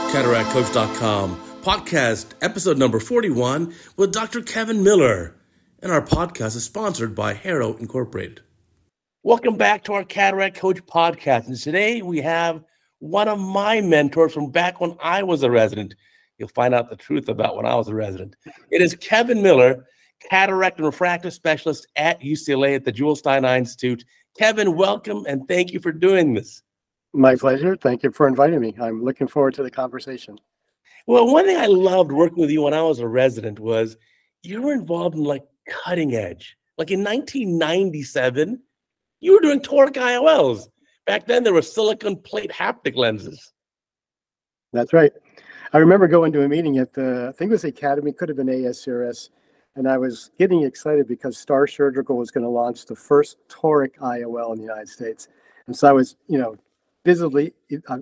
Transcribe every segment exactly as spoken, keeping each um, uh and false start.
cataract coach dot com podcast episode number forty-one with Doctor Kevin Miller. And our podcast is sponsored by Harrow Incorporated. Welcome back to our Cataract Coach podcast. And today we have one of my mentors from back when I was a resident. You'll find out the truth about when I was a resident. It is Kevin Miller, cataract and refractive specialist at U C L A at the Jules Stein Eye Institute. Kevin, welcome and thank you for doing this. My pleasure. Thank you for inviting me. I'm looking forward to the conversation. Well, one thing I loved working with you when I was a resident was you were involved in like cutting edge. Like in nineteen ninety-seven, you were doing toric I O Ls. Back then, there were silicon plate haptic lenses. That's right. I remember going to a meeting at the, I think it was the Academy, could have been A S C R S, and I was getting excited because Star Surgical was going to launch the first toric I O L in the United States. And so I was, you know, visibly, I,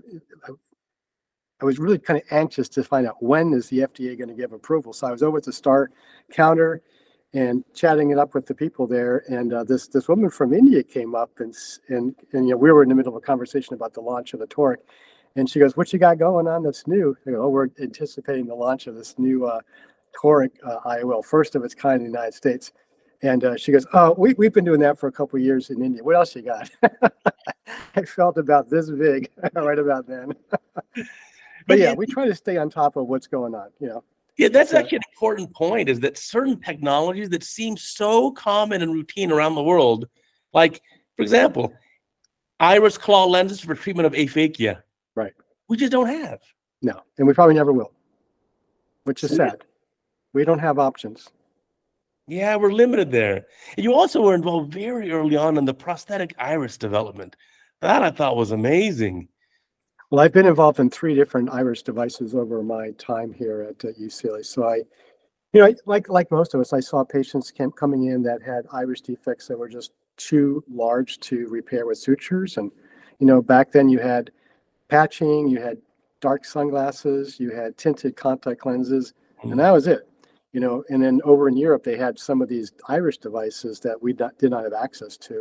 I was really kind of anxious to find out when is the F D A going to give approval. So I was over at the Star counter and chatting it up with the people there, and uh, this this woman from India came up, and and and you know we were in the middle of a conversation about the launch of the toric, and she goes, "What you got going on that's new?" I go, "Oh, we're anticipating the launch of this new uh, toric uh, I O L, first of its kind in the United States." And uh, she goes, "Oh, we we've been doing that for a couple of years in India. What else you got?" I felt about this big right about then. But yeah, we try to stay on top of what's going on, you know. Yeah, that's actually an important point, is that certain technologies that seem so common and routine around the world, like, for example, iris claw lenses for treatment of aphakia. Right. We just don't have. No, and we probably never will, which is sad. We don't have options. Yeah, we're limited there. And you also were involved very early on in the prosthetic iris development. That I thought was amazing. Well, I've been involved in three different iris devices over my time here at uh, U C L A. So I, you know, like like most of us, I saw patients came, coming in that had iris defects that were just too large to repair with sutures. And, you know, back then you had patching, you had dark sunglasses, you had tinted contact lenses, mm. and that was it. You know, and then over in Europe, they had some of these iris devices that we not, did not have access to.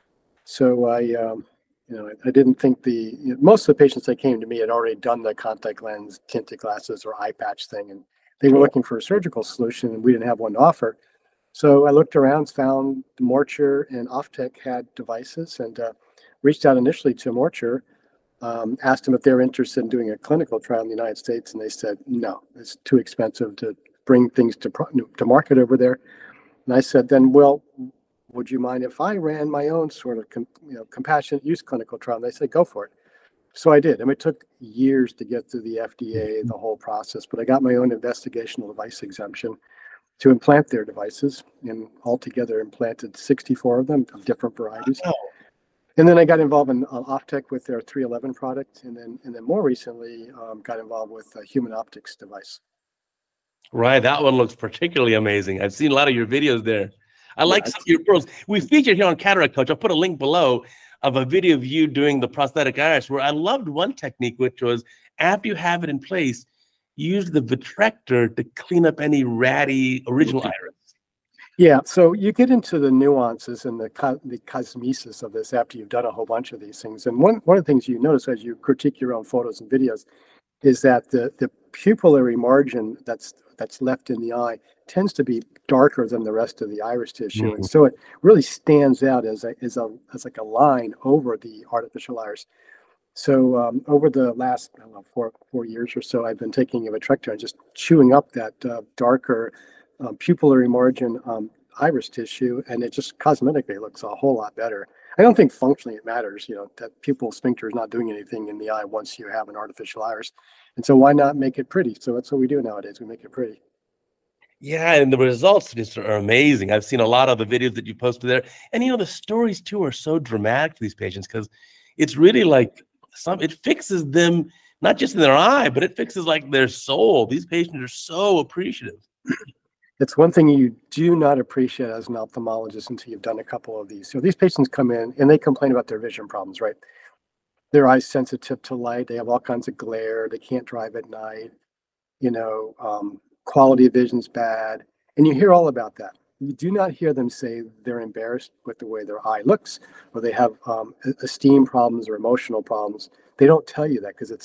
So I, um, you know, I, I didn't think the, you know, most of the patients that came to me had already done the contact lens, tinted glasses, or eye patch thing, and they were looking for a surgical solution, and we didn't have one to offer. So I looked around, found Morcher and Optec had devices, and uh, reached out initially to Morcher, um, asked them if they were interested in doing a clinical trial in the United States, and they said, no, it's too expensive to bring things to to market over there. And I said, then, well, would you mind if I ran my own sort of com, you know, compassionate use clinical trial? And they said, go for it. So I did. I mean, it took years to get through the F D A, the whole process, but I got my own investigational device exemption to implant their devices, and altogether implanted sixty-four of them of different varieties. Oh. And then I got involved in uh, Optec with their three eleven product, and then and then more recently um, got involved with a Human Optics device. Right, that one looks particularly amazing. I've seen a lot of your videos there. I like yeah, some of your pros. We featured here on Cataract Coach. I'll put a link below of a video of you doing the prosthetic iris, where I loved one technique, which was after you have it in place, use the vitrector to clean up any ratty original iris. Yeah, so you get into the nuances and the co the cosmesis of this after you've done a whole bunch of these things. And one, one of the things you notice as you critique your own photos and videos is that the, the pupillary margin that's that's left in the eye tends to be darker than the rest of the iris tissue. Mm-hmm. And so it really stands out as a, as a as like a line over the artificial iris. So um, over the last I don't know, four, four years or so, I've been taking a vitrector and just chewing up that uh, darker um, pupillary margin um, iris tissue, and it just cosmetically looks a whole lot better. I don't think functionally it matters, you know, that pupil sphincter is not doing anything in the eye once you have an artificial iris. And so why not make it pretty? So that's what we do nowadays. We make it pretty. Yeah, and the results just are amazing. I've seen a lot of the videos that you posted there. And, you know, the stories, too, are so dramatic for these patients because it's really like some, it fixes them, not just in their eye, but it fixes like their soul. These patients are so appreciative. It's one thing you do not appreciate as an ophthalmologist until you've done a couple of these. So these patients come in and they complain about their vision problems, right? Their eyes sensitive to light. They have all kinds of glare. They can't drive at night. You know, um, quality of vision's bad. And you hear all about that. You do not hear them say they're embarrassed with the way their eye looks, or they have um, esteem problems or emotional problems. They don't tell you that because it's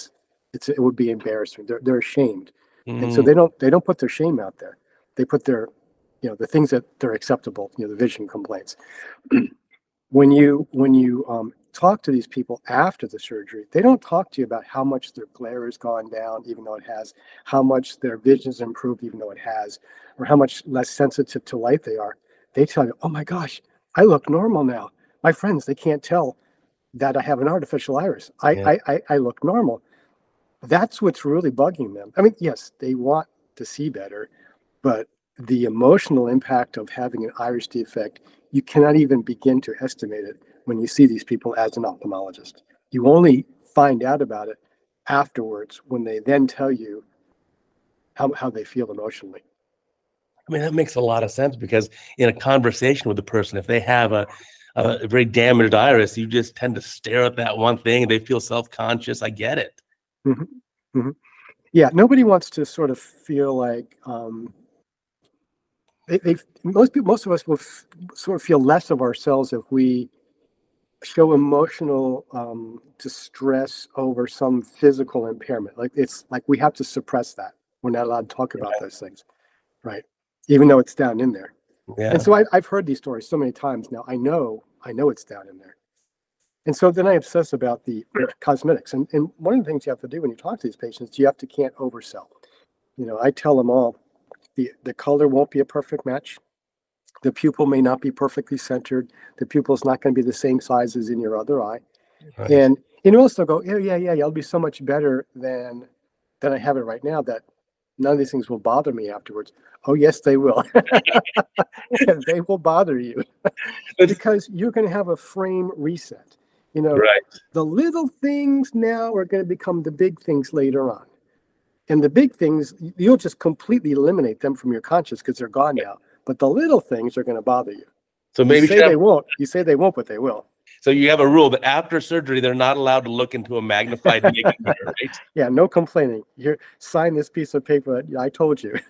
It's it would be embarrassing. They're they're ashamed, and so Mm, they don't they don't put their shame out there. They put their, you know, the things that they're acceptable. You know, the vision complaints. when you when you um, talk to these people after the surgery, they don't talk to you about how much their glare has gone down, even though it has, how much their vision's improved, even though it has, or how much less sensitive to light they are. They tell you, "Oh my gosh, I look normal now. My friends, they can't tell that I have an artificial iris. I yeah. I I, I look normal." That's what's really bugging them. I mean, yes, they want to see better, but the emotional impact of having an iris defect, you cannot even begin to estimate it when you see these people as an ophthalmologist. You only find out about it afterwards when they then tell you how, how they feel emotionally. I mean, that makes a lot of sense because in a conversation with the person, if they have a, a very damaged iris, you just tend to stare at that one thing and they feel self-conscious. I get it. Mm-hmm. Mm-hmm. Yeah, nobody wants to sort of feel like um, they, they most people, most of us will f- sort of feel less of ourselves if we show emotional um, distress over some physical impairment. Like it's like we have to suppress that. We're not allowed to talk about Yeah. those things, right? Even though it's down in there. Yeah. And so I, I've heard these stories so many times now. I know, I know it's down in there. And so then I obsess about the cosmetics. And, and one of the things you have to do when you talk to these patients, you have to can't oversell. You know, I tell them all the, the color won't be a perfect match. The pupil may not be perfectly centered. The pupil's not going to be the same size as in your other eye. Right. And and also go, yeah, yeah, yeah, it'll be so much better than than I have it right now that none of these things will bother me afterwards. Oh, yes, they will. They will bother you because you're going to have a frame reset. You know, Right. the little things now are going to become the big things later on. And the big things, you'll just completely eliminate them from your conscious because they're gone now. But the little things are going to bother you. So You maybe you say should they have, won't. You say they won't, but they will. so you have a rule that after surgery, they're not allowed to look into a magnified naked mirror, right? Yeah, no complaining. Here, sign this piece of paper. I told you.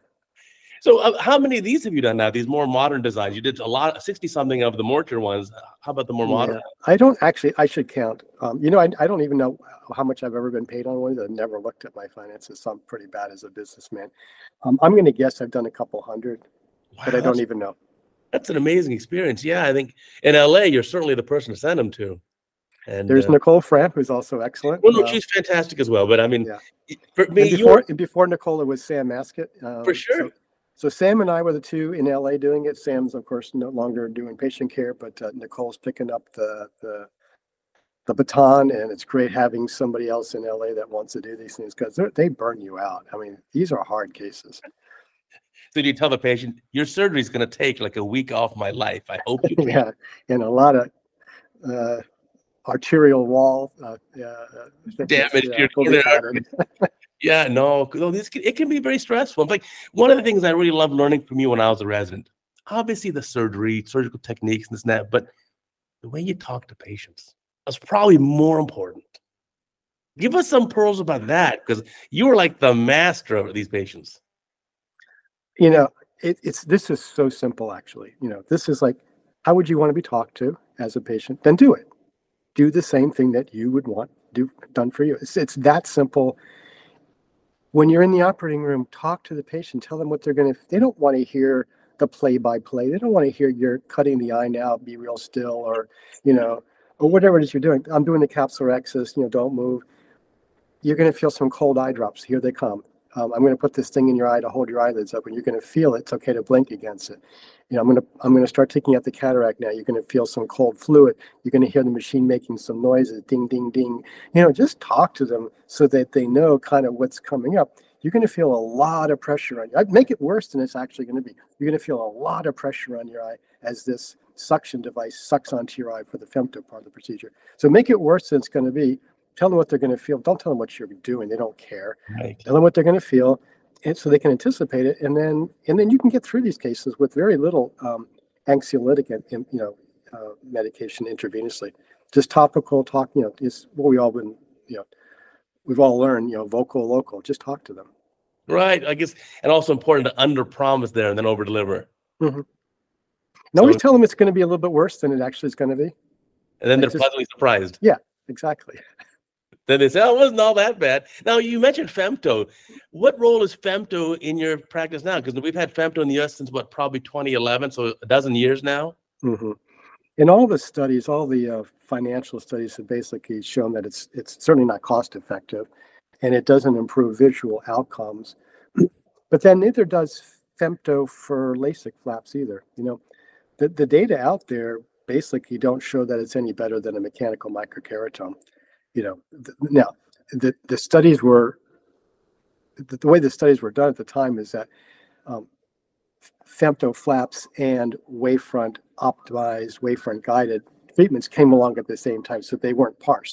So uh, how many of these have you done now? These more modern designs? You did a lot, sixty something of the Mortier ones. How about the more modern? Yeah, I don't actually. I should count. Um, you know, I, I don't even know how much I've ever been paid on one. I've never looked at my finances, so I'm pretty bad as a businessman. Um, I'm going to guess I've done a couple hundred, Wow, but I don't that's, even know. that's an amazing experience. Yeah, I think in L A, you're certainly the person to send them to. And There's uh, Nicole Framp, who's also excellent. well, no, Uh, she's fantastic as well. But I mean, yeah, for me, and you before were and before Nicole, it was Sam Maskett. for Um, sure. so, so Sam and I were the two in L A doing it. Sam's, of course, no longer doing patient care, but uh, Nicole's picking up the the the baton, and it's great having somebody else in L A that wants to do these things because they burn you out. I mean, these are hard cases. So you tell the patient, your surgery is going to take like a week off my life. I hope you can. Yeah, and a lot of uh, arterial wall uh, uh, thickness, Damage yeah, your will be inner added. Yeah, no, no, this can, it can be very stressful. Like one of the things I really loved learning from you when I was a resident, obviously the surgery, surgical techniques, and this and that, but the way you talk to patients is probably more important. Give us some pearls about that because you were like the master of these patients. You know, it, it's this is so simple, actually. You know, this is like, how would you want to be talked to as a patient? Then do it. Do the same thing that you would want do done for you. It's it's that simple. When you're in the operating room, talk to the patient. Tell them what they're going to. They don't want to hear the play-by-play. They don't want to hear you're cutting the eye now. Be real still, or you know, or whatever it is you're doing. I'm doing the capsulorhexis. You know, don't move. You're going to feel some cold eye drops. Here they come. Um, I'm going to put this thing in your eye to hold your eyelids up, and you're going to feel it. It's okay to blink against it. You know, I'm going to I'm going to start taking out the cataract now. You're going to feel some cold fluid. You're going to hear the machine making some noises, ding, ding, ding. You know, just talk to them so that they know kind of what's coming up. You're going to feel a lot of pressure on you. I'd make it worse than it's actually going to be. You're going to feel a lot of pressure on your eye as this suction device sucks onto your eye for the femto part of the procedure. So make it worse than it's going to be. Tell them what they're going to feel. Don't tell them what you're doing. They don't care. Right. Tell them what they're going to feel, and so they can anticipate it. And then, and then you can get through these cases with very little um, anxiolytic, and you know, uh, medication intravenously. Just topical talk. You know, is what we all been. You know, we've all learned. You know, vocal, local. Just talk to them. Right. I guess, and also important to under promise there and then over deliver. Mm-hmm. Now always tell them it's going to be a little bit worse than it actually is going to be. And then They they're just, pleasantly surprised. Yeah, exactly. Then they say, oh, it wasn't all that bad. Now, you mentioned femto. What role is femto in your practice now? Because we've had femto in the U S since, what, probably twenty eleven, so a dozen years now? Mm-hmm. In all the studies, all the uh, financial studies have basically shown that it's it's certainly not cost effective, and it doesn't improve visual outcomes. But then neither does femto for LASIK flaps either. You know, the, the data out there basically don't show that it's any better than a mechanical microkeratome. You know, th- now the, the studies were, the, the way the studies were done at the time is that um, femto flaps and wavefront optimized, wavefront guided treatments came along at the same time, so they weren't parsed.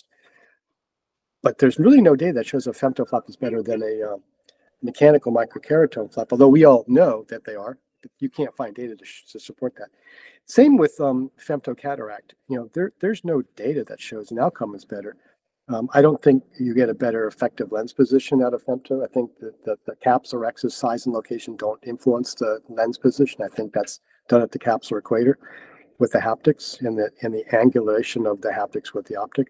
But there's really no data that shows a femto flap is better than a uh, mechanical microkeratome flap, although we all know that they are. You can't find data to, sh- to support that. Same with um, femto cataract. You know, there there's no data that shows an outcome is better. Um, I don't think you get a better effective lens position out of femto. I think that the, the capsular axis size and location don't influence the lens position. I think that's done at the capsular equator with the haptics and the and the angulation of the haptics with the optic.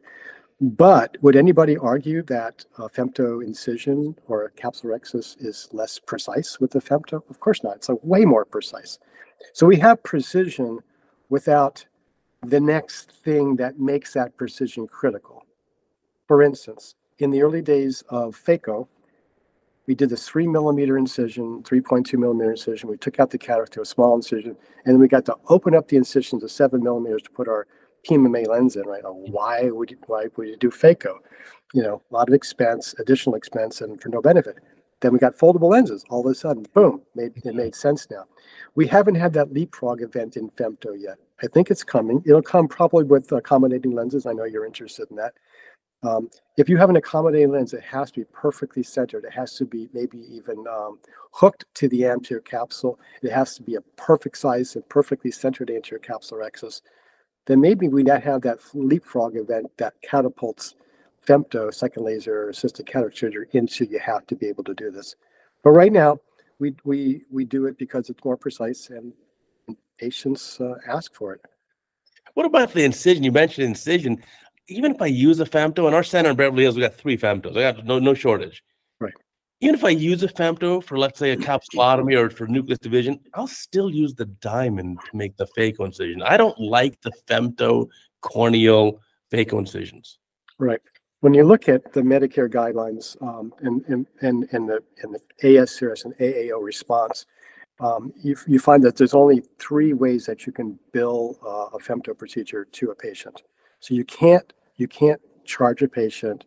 But would anybody argue that a femto incision or a capsular axis is less precise with the femto? Of course not. It's a way more precise. So we have precision without the next thing that makes that precision critical. For instance, in the early days of phaco, we did this three millimeter incision, three point two millimeter incision. We took out the cataract to a small incision, and then we got to open up the incision to seven millimeters to put our P M M A lens in, right? Now, why would you, why would you do phaco? You know, a lot of expense, additional expense, and for no benefit. Then we got foldable lenses. All of a sudden, boom, made, it made sense now. We haven't had that leapfrog event in femto yet. I think it's coming. It'll come probably with accommodating lenses. I know you're interested in that. Um, if you have an accommodating lens, it has to be perfectly centered. It has to be maybe even um, hooked to the anterior capsule. It has to be a perfect size and perfectly centered anterior capsular axis. Then maybe we not have that leapfrog event that catapults femto, second laser assisted cataract surgery into you have to be able to do this. But right now, we we we do it because it's more precise and patients uh, ask for it. What about the incision? You mentioned incision. Even if I use a femto, in our center in Beverly Hills, we got three femtos. I got no no shortage. Right. Even if I use a femto for, let's say, a capsulotomy or for nucleus division, I'll still use the diamond to make the phaco incision. I don't like the femto corneal phaco incisions. Right. When you look at the Medicare guidelines um, and, and, and, and the, and the A S C R S and A A O response, um, you, you find that there's only three ways that you can bill uh, a femto procedure to a patient. So you can't you can't charge a patient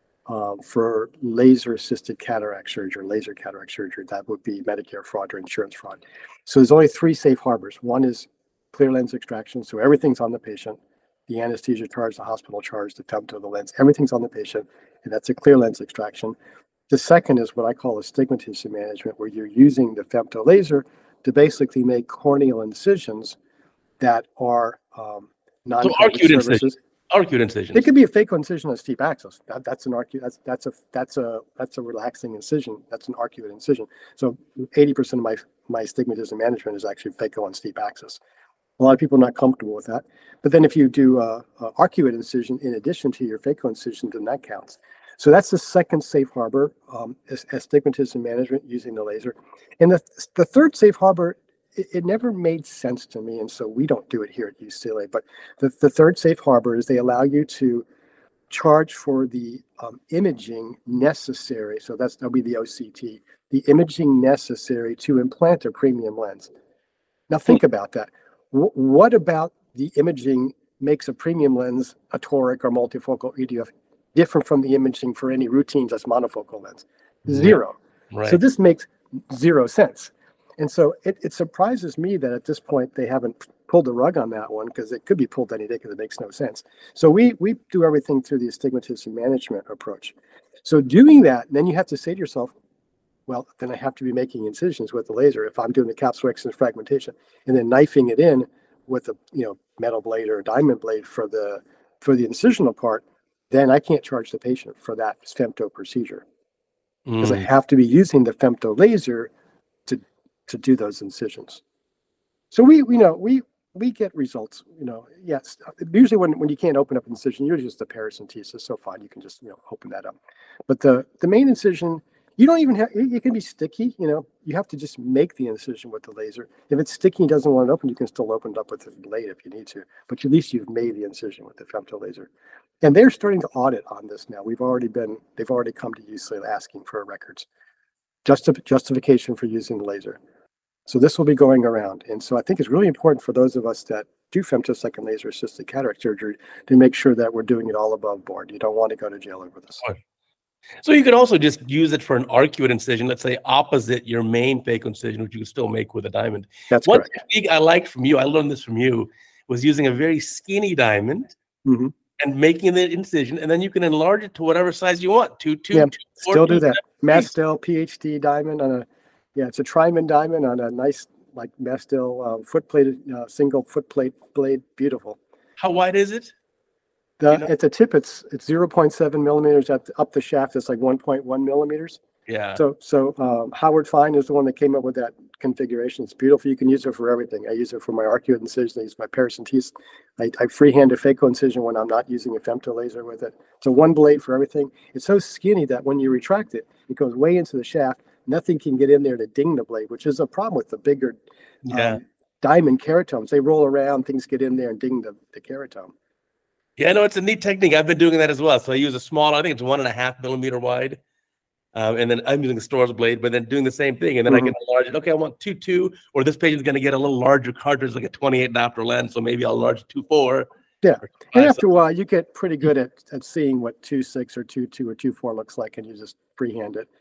um, for laser-assisted cataract surgery, laser cataract surgery. That would be Medicare fraud or insurance fraud. So there's only three safe harbors. One is clear lens extraction, so everything's on the patient. The anesthesia charge, the hospital charge, the femto, the lens, everything's on the patient, and that's a clear lens extraction. The second is what I call astigmatism management, where you're using the femto laser to basically make corneal incisions that are um, non-covered so surfaces. Arcuate incisions. It could be a phaco incision on steep axis. That, that's an arcuate. That's that's a that's a that's a relaxing incision. That's an arcuate incision. So eighty percent of my my astigmatism management is actually phaco on steep axis. A lot of people are not comfortable with that. But then if you do a, a arcuate incision in addition to your phaco incision, then that counts. So that's the second safe harbor, um, astigmatism management using the laser. And the the third safe harbor, it, it never made sense to me, and so we don't do it here at U C L A. But the, the third safe harbor is they allow you to charge for the um, imaging necessary. So that's that'll be the O C T, the imaging necessary to implant a premium lens. Now think about that. W- what about the imaging makes a premium lens, a toric or multifocal E D F, different from the imaging for any routine just monofocal lens? Zero. Right. So this makes zero sense. And so it, it surprises me that at this point they haven't pulled the rug on that one, because it could be pulled any day because it makes no sense. So we we do everything through the astigmatism management approach. So doing that, then you have to say to yourself, well, then I have to be making incisions with the laser if I'm doing the capsular axis fragmentation, and then knifing it in with a you know metal blade or a diamond blade for the for the incisional part. Then I can't charge the patient for that femto procedure, because mm. I have to be using the femto laser to to do those incisions. So we we know we we get results, you know, yes. Usually when, when you can't open up an incision, usually just a paracentesis, so fine, you can just, you know, open that up. But the, the main incision, you don't even have, it, it can be sticky, you know, you have to just make the incision with the laser. If it's sticky and doesn't want to open, you can still open it up with the blade if you need to, but at least you've made the incision with the femto laser. And they're starting to audit on this now. We've already been, they've already come to U C L A asking for records, Justi- justification for using the laser. So this will be going around. And so I think it's really important for those of us that do femtosecond laser assisted cataract surgery to make sure that we're doing it all above board. You don't want to go to jail over this. So you could also just use it for an arcuate incision, let's say opposite your main phaco incision, which you can still make with a diamond. That's One correct. technique I liked from you, I learned this from you, was using a very skinny diamond Mm-hmm. and making the incision, and then you can enlarge it to whatever size you want. Two, two, Yeah, two, four, still two, do that. seven, Mastel P H D diamond on a, yeah, it's a Trimon diamond on a nice, like Mastel uh, foot plated, uh, single foot plate blade. Beautiful. How wide is it? The, You know? At the tip, it's it's zero point seven millimeters. At the, up the shaft, it's like one point one millimeters. Yeah. So so um, Howard Fine is the one that came up with that configuration. It's beautiful. You can use it for everything. I use it for my arcuate incision. I use my paracentesis. I, I freehand a phaco incision when I'm not using a femto laser with it. So one blade for everything. It's so skinny that when you retract it, it goes way into the shaft. Nothing can get in there to ding the blade, which is a problem with the bigger Yeah. um, diamond keratomes. They roll around, things get in there and ding the, the keratome. Yeah, no, it's a neat technique. I've been doing that as well. So I use a small, I think it's one and a half millimeter wide. Um, and then I'm using the Storz blade, but then doing the same thing. And then Mm-hmm. I can enlarge it. Okay, I want two, two, or this patient's going to get a little larger cartridge, like a twenty-eight diopter lens. So maybe I'll enlarge two, four. Yeah. or And five. after a while, you get pretty good at, at seeing what two six or two two or two four looks like, and you just freehand it.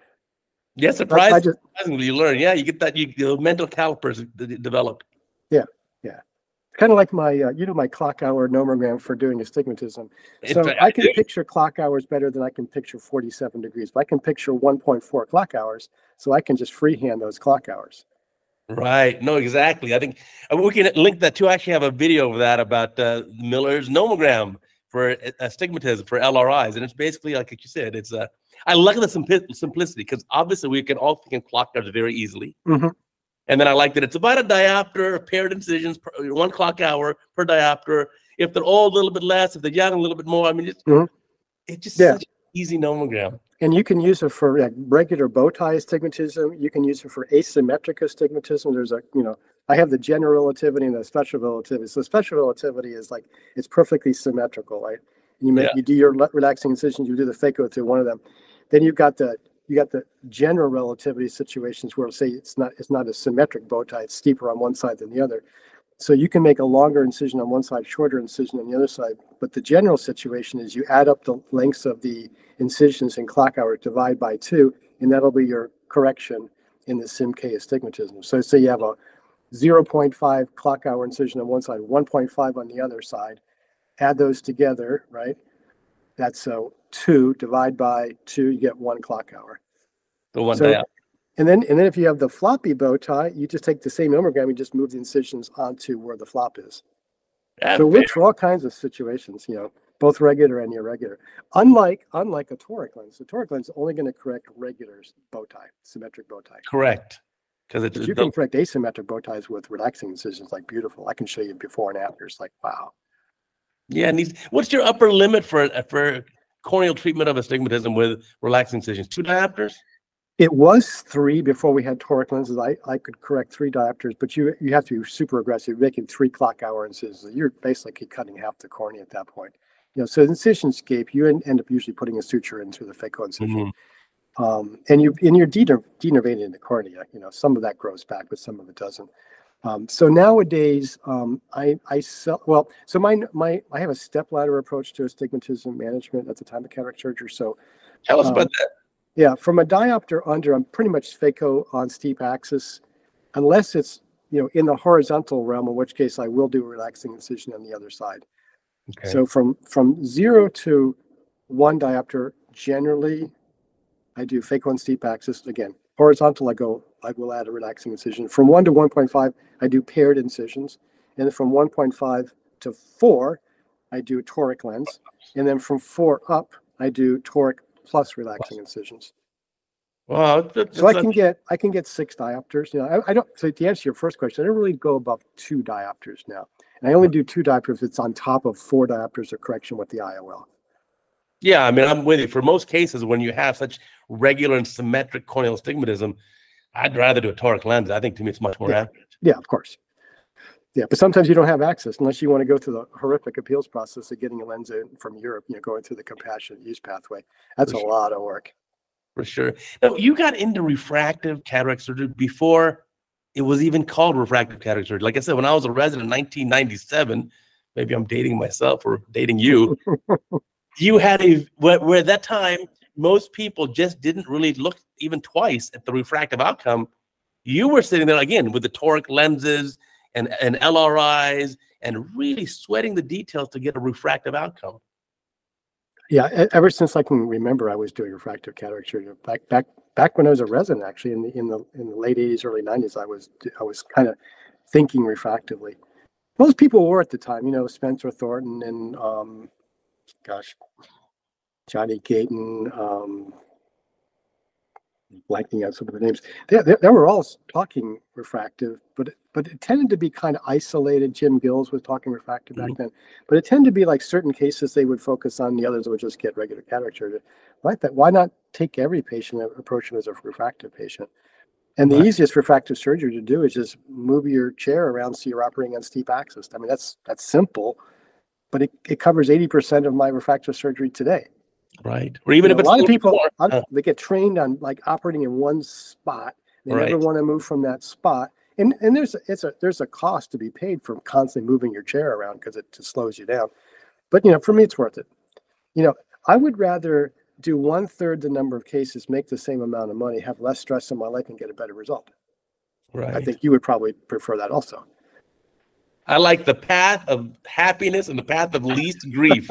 Yeah, I surprising, just- surprisingly, you learn. Yeah, you get that, you the mental calipers d- d- develop. Yeah, yeah. Kind of like my, uh, you know, my clock hour nomogram for doing astigmatism. In So fact, I I can do. picture clock hours better than I can picture forty-seven degrees. But I can picture one point four clock hours, so I can just freehand those clock hours. Right. No, exactly. I think uh, we can link that too. I actually have a video of that about uh, Miller's nomogram for uh, astigmatism for L R Is. And it's basically, like you said, it's a, I like the simpli- simplicity because obviously we can all think in clock hours very easily. Mm-hmm. And then I like that it's about a diopter, paired incisions, per, one clock hour per diopter. If they're old, a little bit less. If they're young, a little bit more. I mean, it's, Mhm. it's just Yeah. such an easy nomogram. And you can use it for like regular bow tie astigmatism. You can use it for asymmetric astigmatism. There's a, you know, I have the general relativity and the special relativity. So special relativity is like, it's perfectly symmetrical, right? And you make, Yeah. you do your le- relaxing incisions, you do the phaco to one of them. Then you've got the, you got the general relativity situations where say it's not, it's not a symmetric bow tie, it's steeper on one side than the other. So you can make a longer incision on one side, shorter incision on the other side. But the general situation is you add up the lengths of the incisions in clock hours, divide by two, and that'll be your correction in the SIM-K astigmatism. So say you have a zero point five clock hour incision on one side, one point five on the other side, add those together, right? That's uh, two, divide by two, you get one clock hour. The one So- diopter. And then, and then if you have the floppy bow tie, you just take the same nomogram, you just move the incisions onto where the flop is. Yeah, So it fair. works for all kinds of situations, you know, both regular and irregular. Unlike unlike a toric lens, the toric lens is only going to correct regular bow tie, symmetric bow tie. Correct. Because it's But you can correct asymmetric bow ties with relaxing incisions, like beautiful. I can show you before and after. It's like wow. yeah. And these, what's your upper limit for for corneal treatment of astigmatism with relaxing incisions? Two diopters? It was three before we had toric lenses. I, I could correct three diopters, but you you have to be super aggressive, making three clock hour incisions. You're basically cutting half the cornea at that point. You know, so the incision scape, you end up usually putting a suture into the phaco incision. Mhm. Um, and you and you're dener- denervating the cornea. You know, some of that grows back, but some of it doesn't. Um, so nowadays, um, I I sell well. So my my I have a step ladder approach to astigmatism management at the time of cataract surgery. So Tell us Um, about that. yeah, from a diopter under, I'm pretty much phaco on steep axis, unless it's you know in the horizontal realm, in which case I will do a relaxing incision on the other side. Okay. So from from zero to one diopter, generally, I do phaco on steep axis. Again, horizontal, I go, I will add a relaxing incision. From one to one point five, I do paired incisions, and then from one point five to four, I do a toric lens, and then from four up, I do toric plus relaxing incisions. Well, it's, So I it's a, can get I can get six diopters. You know, I, I don't. So to answer your first question, I don't really go above two diopters now, and I only do two diopters if it's on top of four diopters of correction with the I O L. yeah, I mean, I'm with you. For most cases, when you have such regular and symmetric corneal astigmatism, I'd rather do a toric lens. I think to me it's much more Yeah. accurate. Yeah, of course. Yeah, but sometimes you don't have access unless you want to go through the horrific appeals process of getting a lens in from Europe, you know, going through the compassionate use pathway. That's For a sure. lot of work. For sure. Now, you got into refractive cataract surgery before it was even called refractive cataract surgery. Like I said, when I was a resident in nineteen ninety-seven, maybe I'm dating myself or dating you, you had a, where, where at that time, most people just didn't really look even twice at the refractive outcome. You were sitting there again with the toric lenses and, and L R Is and really sweating the details to get a refractive outcome. Yeah, e- ever since I can remember, I was doing refractive cataract surgery. Back back back when I was a resident, actually, in the in the in the late eighties, early nineties, I was I was kind of thinking refractively. Most people were at the time, you know, Spencer Thornton and um, gosh, Johnny Gayton, um, blanking out some of the names. They, they, they were all talking refractive, but it, but it tended to be kind of isolated. Jim Gills was talking refractive back Mm-hmm. then, but it tended to be like certain cases they would focus on. The others would just get regular cataract surgery. Like that, why not take every patient and approach them as a refractive patient? And the Right. easiest refractive surgery to do is just move your chair around so you're operating on steep axis. I mean, that's that's simple, but it, it covers eighty percent of my refractive surgery today. Right. Or even You if know, it's a lot of people, more, a lot- uh, they get trained on like operating in one spot. They right. never want to move from that spot. And and there's a, it's a there's a cost to be paid for constantly moving your chair around because it just slows you down. But you know, for me, it's worth it. You know, I would rather do one third the number of cases, make the same amount of money, have less stress in my life, and get a better result. Right. I think you would probably prefer that also. I like the path of happiness and the path of least grief.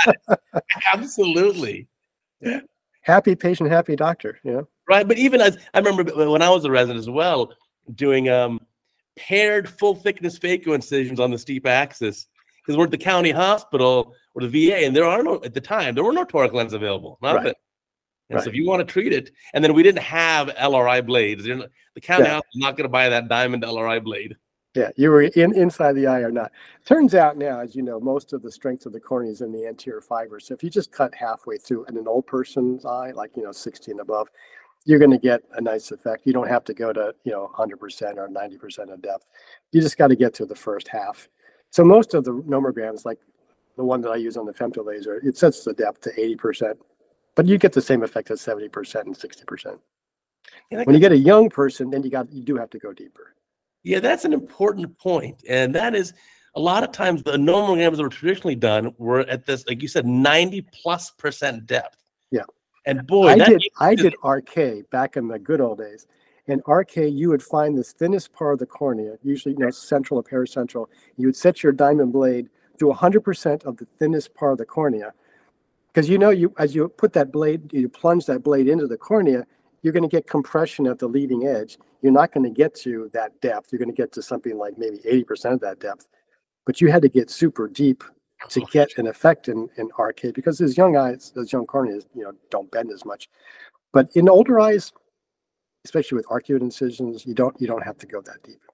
Absolutely. Yeah. Happy patient, happy doctor, you know? Right. But even as I remember when I was a resident as well, doing um, paired full thickness phaco incisions on the steep axis, because we're at the county hospital or the V A, and there are no, at the time, there were no toric lenses available. None Right. of it. And Right. so if you want to treat it, and then we didn't have L R I blades. You're not, the county Yeah. hospital is not going to buy that diamond L R I blade. Yeah, you were in inside the eye or not. Turns out now, as you know, most of the strength of the cornea is in the anterior fiber. So if you just cut halfway through in an old person's eye, like, you know, sixty and above, you're going to get a nice effect. You don't have to go to, you know, one hundred percent or ninety percent of depth. You just got to get to the first half. So most of the nomograms, like the one that I use on the femto laser, it sets the depth to eighty percent, but you get the same effect at seventy percent and sixty percent. Yeah, that When you gets- get a young person, then you got you do have to go deeper. yeah, that's an important point. And that is a lot of times the nomograms that were traditionally done were at this, like you said, ninety plus percent depth. Yeah. And boy, I that did used I to- did R K back in the good old days. In R K, you would find this thinnest part of the cornea, usually, you know, central or paracentral. You would set your diamond blade to one hundred percent of the thinnest part of the cornea. Because you know, you as you put that blade, you plunge that blade into the cornea, you're going to get compression at the leading edge. You're not going to get to that depth. You're going to get to something like maybe eighty percent of that depth. But you had to get super deep to get an effect in, in R K because his young eyes, those young corneas, you know, don't bend as much. But in older eyes, especially with arcuate incisions, you don't you don't have to go that deep.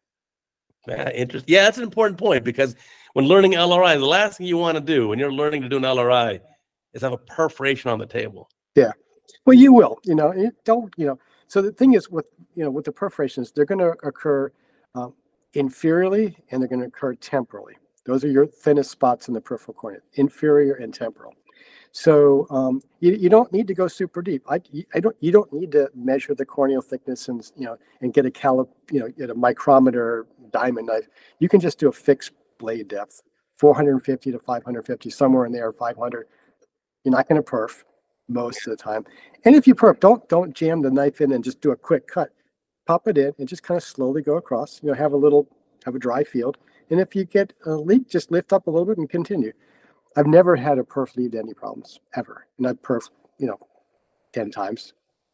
Yeah, interesting. Yeah, that's an important point because when learning L R I, the last thing you want to do when you're learning to do an L R I is have a perforation on the table. Yeah. Well, you will, you know, it don't, you know. So the thing is with, you know, with the perforations, they're going to occur um, inferiorly and they're going to occur temporally. Those are your thinnest spots in the peripheral cornea, inferior and temporal. So um, you, you don't need to go super deep. I, I don't. You don't need to measure the corneal thickness and you know and get a calip, you know, get a micrometer diamond knife. You can just do a fixed blade depth, four hundred fifty to five hundred fifty, somewhere in there, five hundred. You're not going to perf most of the time. And if you perf, don't don't jam the knife in and just do a quick cut. Pop it in and just kind of slowly go across. You know, have a little, have a dry field. And if you get a leak, just lift up a little bit and continue. I've never had a perf lead to any problems ever, and I've perfed, you know, ten times.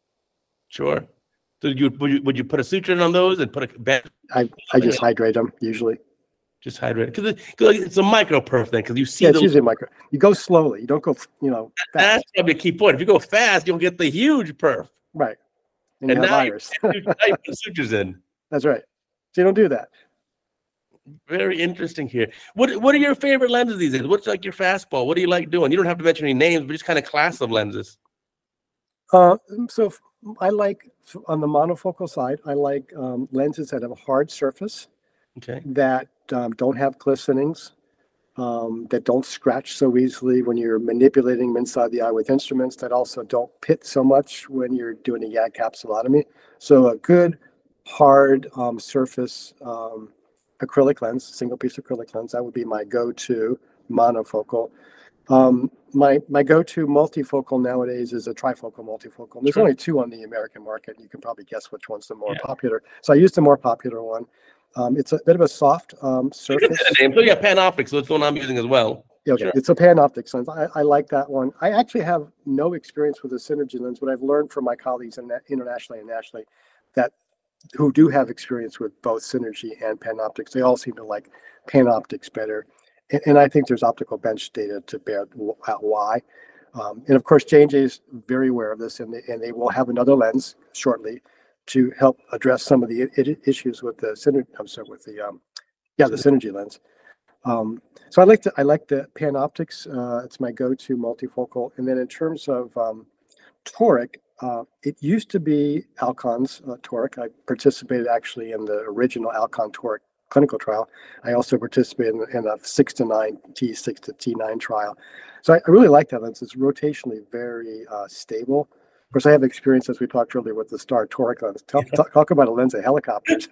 Sure. So you would you would you put a suture in on those and put a band? I I just hydrate them usually. Just hydrate because it, it's a micro perf then because you see Yeah, it's the, usually micro. You go slowly. You don't go, you know, fast. that's probably a key point. If you go fast, you'll get the huge perf. Right. and, And you have now you iris. now you put sutures in. That's right. So you don't do that. Very interesting here. What What are your favorite lenses these days? What's like your fastball? What do you like doing? You don't have to mention any names, but just kind of class of lenses. Uh, so f- I like f- on the monofocal side, I like um, lenses that have a hard surface, Okay. that um, don't have glistenings, um, that don't scratch so easily when you're manipulating them inside the eye with instruments, that also don't pit so much when you're doing a YAG capsulotomy. So a good hard um, surface um, acrylic lens, single piece acrylic lens, that would be my go-to monofocal. Um, my my go-to multifocal nowadays is a trifocal multifocal. There's Sure. only two on the American market. You can probably guess which one's the more Yeah. popular. So I use the more popular one. Um, it's a bit of a soft um, surface. So yeah, Panoptix. So it's the one I'm using as well. Yeah, okay, Sure. it's a Panoptix lens. I, I like that one. I actually have no experience with the Synergy lens, but I've learned from my colleagues in, internationally and nationally that who do have experience with both Synergy and Panoptix, they all seem to like Panoptix better. And, and I think there's optical bench data to bear out why. Um, and of course, J and J is very aware of this, and they, and they will have another lens shortly to help address some of the I- I- issues with the Synergy. I'm sorry, with the um, yeah, the Synergy lens. Um, so I like the I like the Panoptix. Uh, it's my go-to multifocal. And then in terms of um, toric, uh, it used to be Alcon's uh, toric. I participated actually in the original Alcon toric clinical trial. I also participated in, in a six to nine T six to T nine trial. So I, I really like that lens. It's rotationally very uh, stable. Of course, I have experience, as we talked earlier, with the Star toric lens. Talk, talk, talk about a lens of helicopters.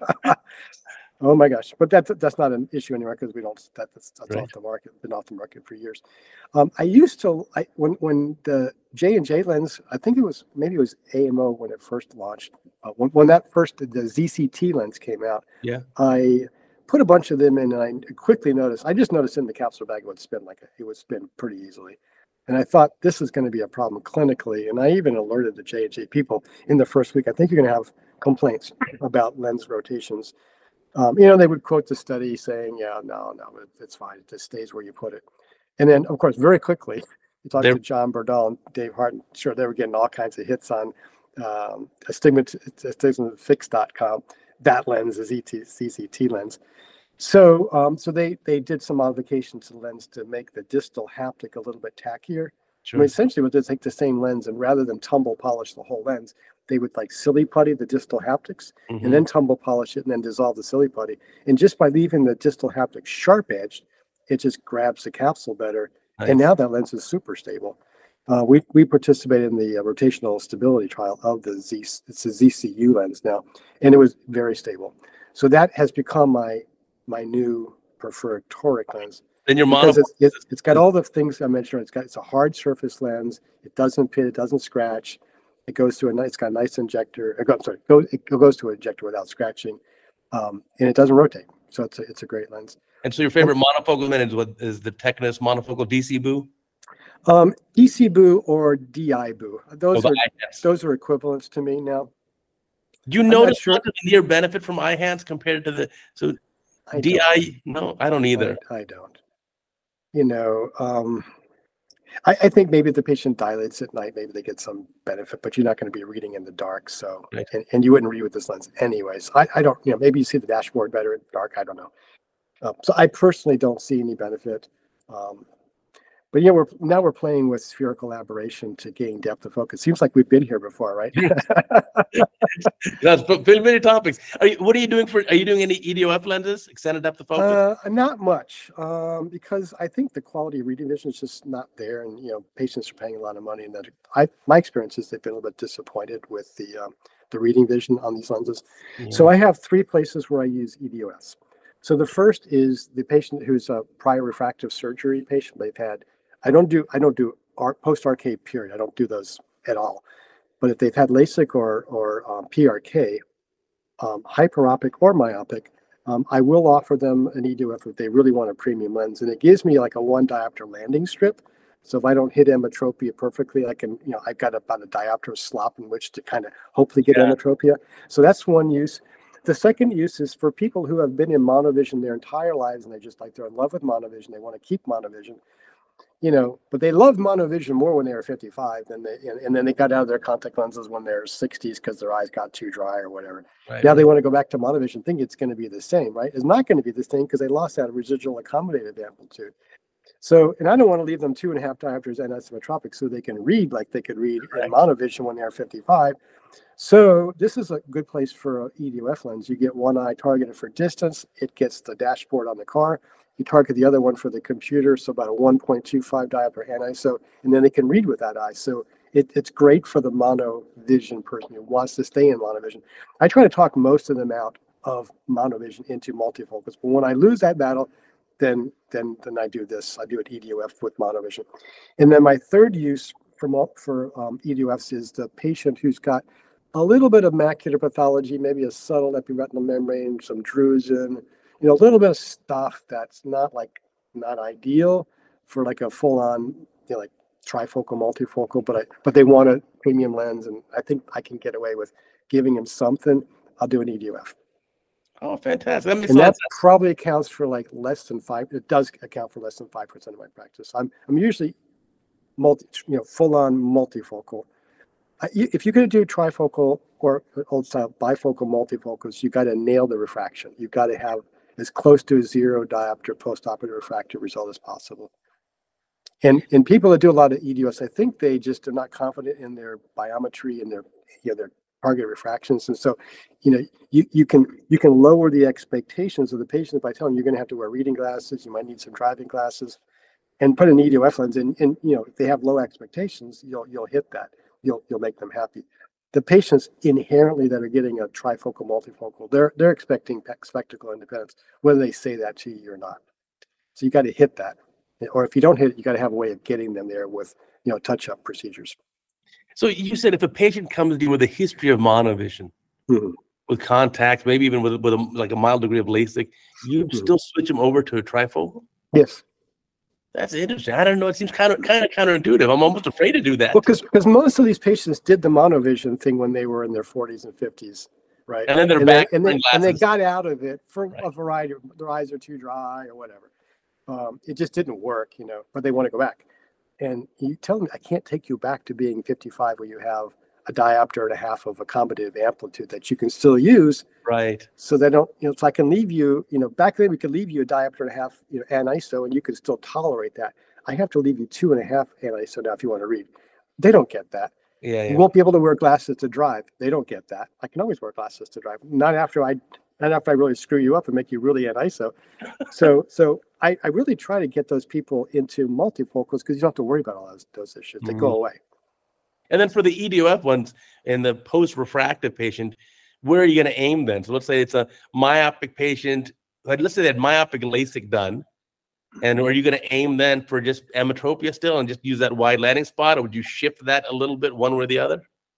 Oh my gosh! But that's that's not an issue anymore because we don't. That, that's that's Right. off the market. Been off the market for years. Um, I used to. I when when the J and J lens. I think it was maybe it was A M O when it first launched. Uh, when when that first the Z C T lens came out. Yeah. I put a bunch of them in, and I quickly noticed. I just noticed in the capsular bag it would spin like a, it would spin pretty easily, and I thought this is going to be a problem clinically. And I even alerted the J and J people in the first week. I think you're going to have complaints about lens rotations. Um, you know, they would quote the study saying, yeah, no, no, it, it's fine. It just stays where you put it. And then, of course, very quickly, you talk They're- to John Burdell and Dave Hart. Sure, they were getting all kinds of hits on um, astigmatism-fix dot com. That lens is Z C T lens. So, um, so they they did some modifications to the lens to make the distal haptic a little bit tackier. Sure. I mean, essentially, what they take the same lens, and rather than tumble polish the whole lens, they would like silly putty the distal haptics, Mhm. and then tumble polish it, and then dissolve the silly putty. And just by leaving the distal haptic sharp edged, it just grabs the capsule better. Nice. And now that lens is super stable. Uh, we we participated in the uh, rotational stability trial of the Z. It's a Z C U lens now, and it was very stable. So that has become my my new preferred toric lens. Then your Because mono. it's, it's, it's got all the things I mentioned. It's got it's a hard surface lens. It doesn't pit. It doesn't scratch. It goes to a nice. It's got a nice injector. It goes, sorry, it goes, it goes to an injector without scratching, um, and it doesn't rotate. So it's a, it's a great lens. And so your favorite monofocal lens is what is the Tecnis monofocal D C Boo? Um, D C Boo or D I Boo. Those Oh, the are iHands. those are equivalents to me now. Do you not notice sure. much of the near benefit from iHands compared to the so I D I? don't. No, I don't either. I, I don't. You know, um, I, I think maybe if the patient dilates at night, maybe they get some benefit, but you're not going to be reading in the dark. So, Right. and, and you wouldn't read with this lens anyways. I, I don't, you know, maybe you see the dashboard better in the dark. I don't know. Uh, so I personally don't see any benefit. Um, but yeah, we're now we're playing with spherical aberration to gain depth of focus. Seems like we've been here before, right? That's very many topics. Are you, what are you doing for? Are you doing any E D O F lenses, extended depth of focus? Uh, not much, um, because I think the quality of reading vision is just not there, and you know, patients are paying a lot of money, and that I my experience is they've been a little bit disappointed with the um, the reading vision on these lenses. Yeah. So I have three places where I use E D O S. So the first is the patient who's a prior refractive surgery patient. They've had I don't do I don't do post R K period. I don't do those at all. But if they've had LASIK or or um, P R K, um, hyperopic or myopic, um, I will offer them an E D O F if they really want a premium lens, and it gives me like a one diopter landing strip. So if I don't hit emmetropia perfectly, I can, you know, I've got about a diopter slop in which to kind of hopefully get Yeah. emmetropia. So that's one use. The second use is for people who have been in monovision their entire lives and they just like they're in love with monovision. They want to keep monovision. you know, but they loved monovision more when they were fifty-five than they, and, and then they got out of their contact lenses when they're sixties because their eyes got too dry or whatever. Right, now right. they want to go back to monovision, think it's going to be the same, right? It's not going to be the same because they lost that residual accommodative amplitude. So, and I don't want to leave them two and a half diopters anisotropic so they can read like they could read in monovision when they're fifty-five. So this is a good place for an E D O F lens. You get one eye targeted for distance. It gets the dashboard on the car. You target the other one for the computer, so about a one point two five diopter aniso, and then they can read with that eye. So it, it's great for the monovision person who wants to stay in monovision. I try to talk most of them out of monovision into multifocus, but when I lose that battle, then then then I do this. I do an E D O F with monovision. And then my third use for, for um, E D O Fs is the patient who's got a little bit of macular pathology, maybe a subtle epiretinal membrane, some drusen, you know, a little bit of stuff that's not like, not ideal for like a full-on, you know, like trifocal, multifocal, but I, but they want a premium lens, and I think I can get away with giving them something. I'll do an E D O F. Oh, fantastic. That makes And that sense. probably accounts for like less than five, it does account for less than five percent of my practice. I'm I'm usually multi, you know, full-on multifocal. Uh, you, if you're going to do trifocal or old style bifocal multifocals, you got to nail the refraction. You've got to have as close to a zero diopter postoperative refractive result as possible. And and people that do a lot of E D O S, I think they just are not confident in their biometry and their, you know, their target refractions. And so, you know, you, you can you can lower the expectations of the patient by telling them you're going to have to wear reading glasses, you might need some driving glasses, and put an E D O F lens in. And, you know, if they have low expectations, you'll you'll hit that. You'll you'll make them happy. The patients inherently that are getting a trifocal multifocal, they're they're expecting spectacle independence, whether they say that to you or not. So you got to hit that, or if you don't hit it, you got to have a way of getting them there with, you know, touch-up procedures. So you said if a patient comes to you with a history of monovision, mm-hmm. with contacts, maybe even with with a, like a mild degree of LASIK, you mm-hmm. still switch them over to a trifocal? Yes. That's interesting. I don't know. It seems kind of kind of counterintuitive. I'm almost afraid to do that. Well, because because most of these patients did the monovision thing when they were in their forties and fifties, right? And then they're and back they, and, they, and they glasses. got out of it for Right. a variety of, their eyes are too dry or whatever. Um, it just didn't work, you know, but they want to go back. And you tell them, I can't take you back to being fifty-five where you have a diopter and a half of accommodative amplitude that you can still use. Right. So they don't, you know, so I can leave you, you know, back then we could leave you a diopter and a half, you know, aniso, and you could still tolerate that. I have to leave you two and a half aniso now if you want to read. They don't get that. Yeah, yeah. You won't be able to wear glasses to drive. They don't get that. I can always wear glasses to drive. Not after I, not after I really screw you up and make you really aniso. So, so I, I really try to get those people into multifocals because you don't have to worry about all those, those issues. They mm-hmm. go away. And then for the E D O F ones in the post-refractive patient, where are you going to aim then? So let's say it's a myopic patient. Like let's say they had myopic LASIK done. And are you going to aim then for just ametropia still and just use that wide landing spot, or would you shift that a little bit one way or the other?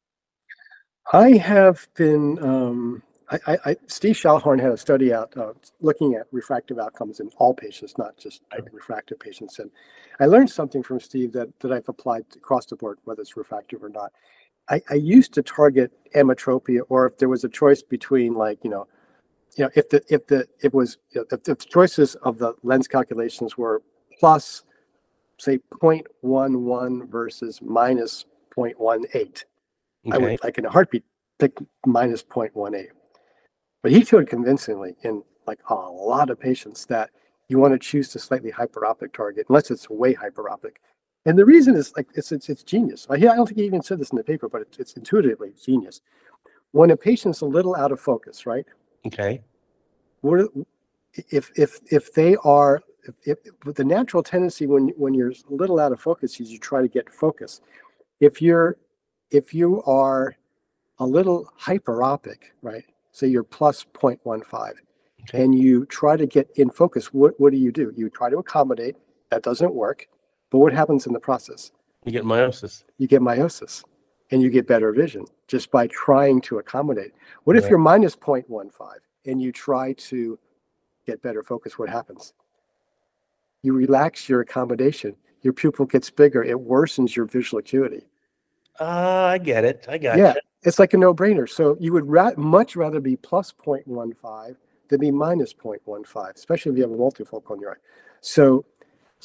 I have been, um, I, I, I, Steve Schallhorn had a study out uh, looking at refractive outcomes in all patients, not just uh, refractive patients. And I learned something from Steve that, that I've applied across the board, whether it's refractive or not. I, I used to target ametropia, or if there was a choice between like, you know, You know, if the if the it was you know, if the choices of the lens calculations were plus, say, zero point one one versus minus zero point one eight, okay. I would, like in a heartbeat, pick minus zero point one eight. But he showed convincingly in like a lot of patients that you want to choose the slightly hyperopic target, unless it's way hyperopic. And the reason is like it's it's, it's genius. I don't think he even said this in the paper, but it's, it's intuitively genius. When a patient's a little out of focus, right? Okay. What if if if they are if, if with the natural tendency when when you're a little out of focus is you try to get focus. If you're if you are a little hyperopic, right? Say you're plus zero point one five, okay. And you try to get in focus. What what do you do? You try to accommodate. That doesn't work. But what happens in the process? You get meiosis. You get meiosis, and you get better vision just by trying to accommodate. What right. if you're minus zero point one five? And you try to get better focus, what happens? You relax your accommodation. Your pupil gets bigger. It worsens your visual acuity. Uh, I get it. I got yeah, you. It's like a no-brainer. So you would ra- much rather be plus zero point one five than be minus zero point one five, especially if you have a multifocal on your eye. So,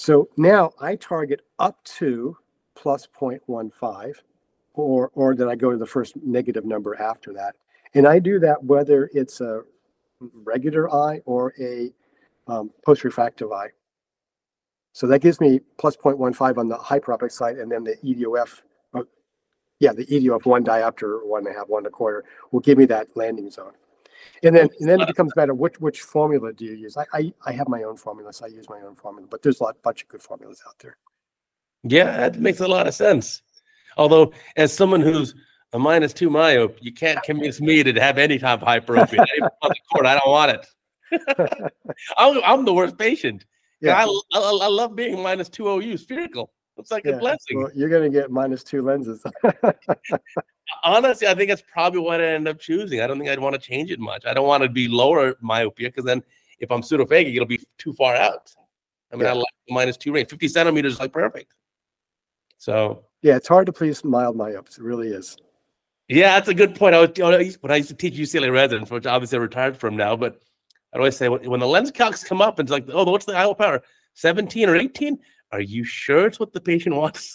So now I target up to plus zero point one five, or or then I go to the first negative number after that. And I do that whether it's a regular eye or a um, post-refractive eye. So that gives me plus zero point one five on the hyperopic side, and then the E D O F, uh, yeah, the E D O F one diopter, one and a half, one and a quarter will give me that landing zone. And then and then it becomes better. Which which formula do you use? I, I, I have my own formula, so I use my own formula, but there's a lot, bunch of good formulas out there. Yeah, that makes a lot of sense. Although, as someone who's a minus two myope, you can't convince me to have any type of hyperopia. Not even on the court, I don't want it. I'm, I'm the worst patient. Yeah, I, I, I love being minus two O U spherical. It's like yeah. a blessing. Well, you're going to get minus two lenses. Honestly, I think that's probably what I end up choosing. I don't think I'd want to change it much. I don't want to be lower myopia because then if I'm pseudophakic, it'll be too far out. I mean, yeah. I like the minus two range. fifty centimeters is like perfect. So yeah, it's hard to please mild myopes. It really is. Yeah, that's a good point. I was, when I used to teach U C L A residents, which obviously I'm retired from now, but I'd always say when, when the lens calcs come up and it's like, oh, what's the I O power? seventeen or eighteen? Are you sure it's what the patient wants?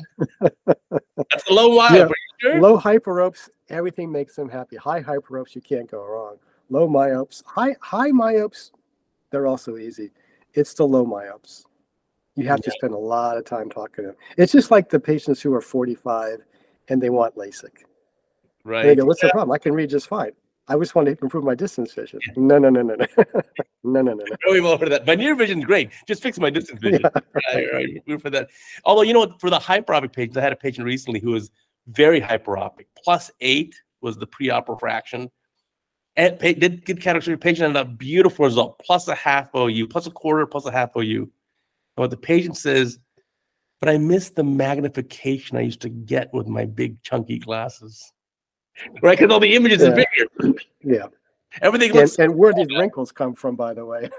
That's a low myop. Yeah. Are you sure? Low hyperopes, everything makes them happy. High hyperopes, you can't go wrong. Low myopes, high high myopes, they're also easy. It's the low myopes. You have yeah. to spend a lot of time talking to them. It's just like the patients who are forty-five and they want LASIK. Right. And they go, what's yeah. the problem? I can read just fine. I just want to improve my distance vision. Yeah. No, no, no, no, no. no, no, no, no. Really well for that. My near vision is great. Just fix my distance vision. Yeah. Right, right. We're for that. Although, you know what, for the hyperopic patients, I had a patient recently who was very hyperopic. Plus eight was the pre-op refraction. And pa- did get cataract surgery. Patient ended up beautiful result. Plus a half O U, plus a quarter, plus a half O U. And what the patient says, but I miss the magnification I used to get with my big chunky glasses. Right, because all the images yeah. are bigger. Yeah, everything looks. And, and where these wrinkles come from, by the way.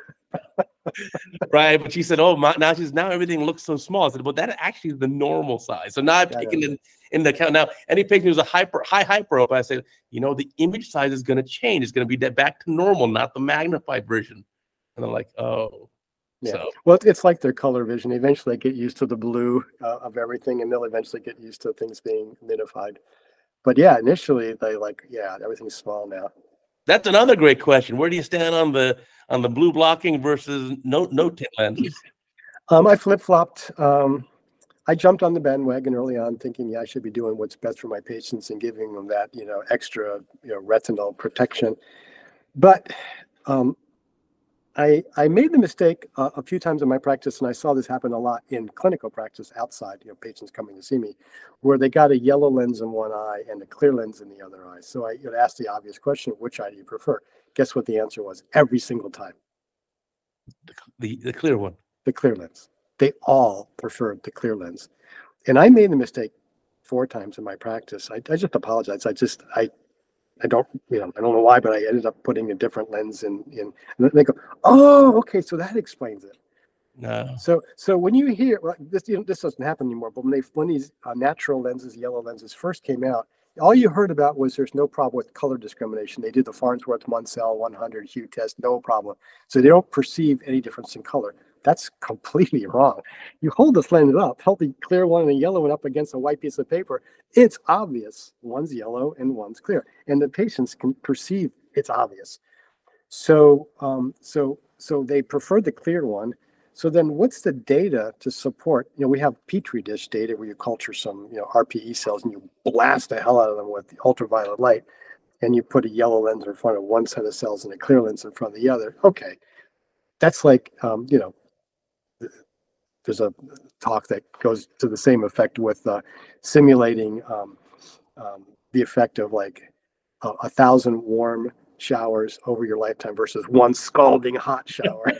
Right, but she said, "Oh, my, now she's now everything looks so small." I said, "Well, that actually is the normal size." So now I've yeah, taken in in the account. Now, any patient who's a hyper high hyperope, I say, you know, the image size is going to change. It's going to be back to normal, not the magnified version. And I'm like, "Oh." Yeah. So. Well, it's like their color vision. Eventually, they get used to the blue uh, of everything, and they'll eventually get used to things being minified. But yeah, initially they like, yeah, everything's small now. That's another great question. Where do you stand on the on the blue blocking versus no no tint lenses? Um, I flip flopped. Um, I jumped on the bandwagon early on, thinking, yeah, I should be doing what's best for my patients and giving them that, you know, extra, you know, retinal protection. But um, I I made the mistake uh, a few times in my practice, and I saw this happen a lot in clinical practice outside, you know, patients coming to see me, where they got a yellow lens in one eye and a clear lens in the other eye. So I would ask the obvious question, which eye do you prefer? Guess what the answer was every single time? The, the, the clear one. The clear lens. They all preferred the clear lens. And I made the mistake four times in my practice. I, I just apologize. I just, I, I don't, you know, I don't know why, but I ended up putting a different lens in. in and they go, oh, okay, so that explains it. No. So, so when you hear well, this, you know, this doesn't happen anymore. But when they, when these uh, natural lenses, yellow lenses, first came out, all you heard about was there's no problem with color discrimination. They did the Farnsworth Munsell one hundred hue test, no problem. So they don't perceive any difference in color. That's completely wrong. You hold this lens up, hold the clear one and the yellow one up against a white piece of paper. It's obvious one's yellow and one's clear, and the patients can perceive it's obvious. So, um, so, so they prefer the clear one. So then, what's the data to support? You know, we have Petri dish data where you culture some, you know, R P E cells and you blast the hell out of them with the ultraviolet light, and you put a yellow lens in front of one set of cells and a clear lens in front of the other. Okay, that's like, um, you know. There's a talk that goes to the same effect with uh, simulating um, um, the effect of like a, a thousand warm showers over your lifetime versus one scalding hot shower.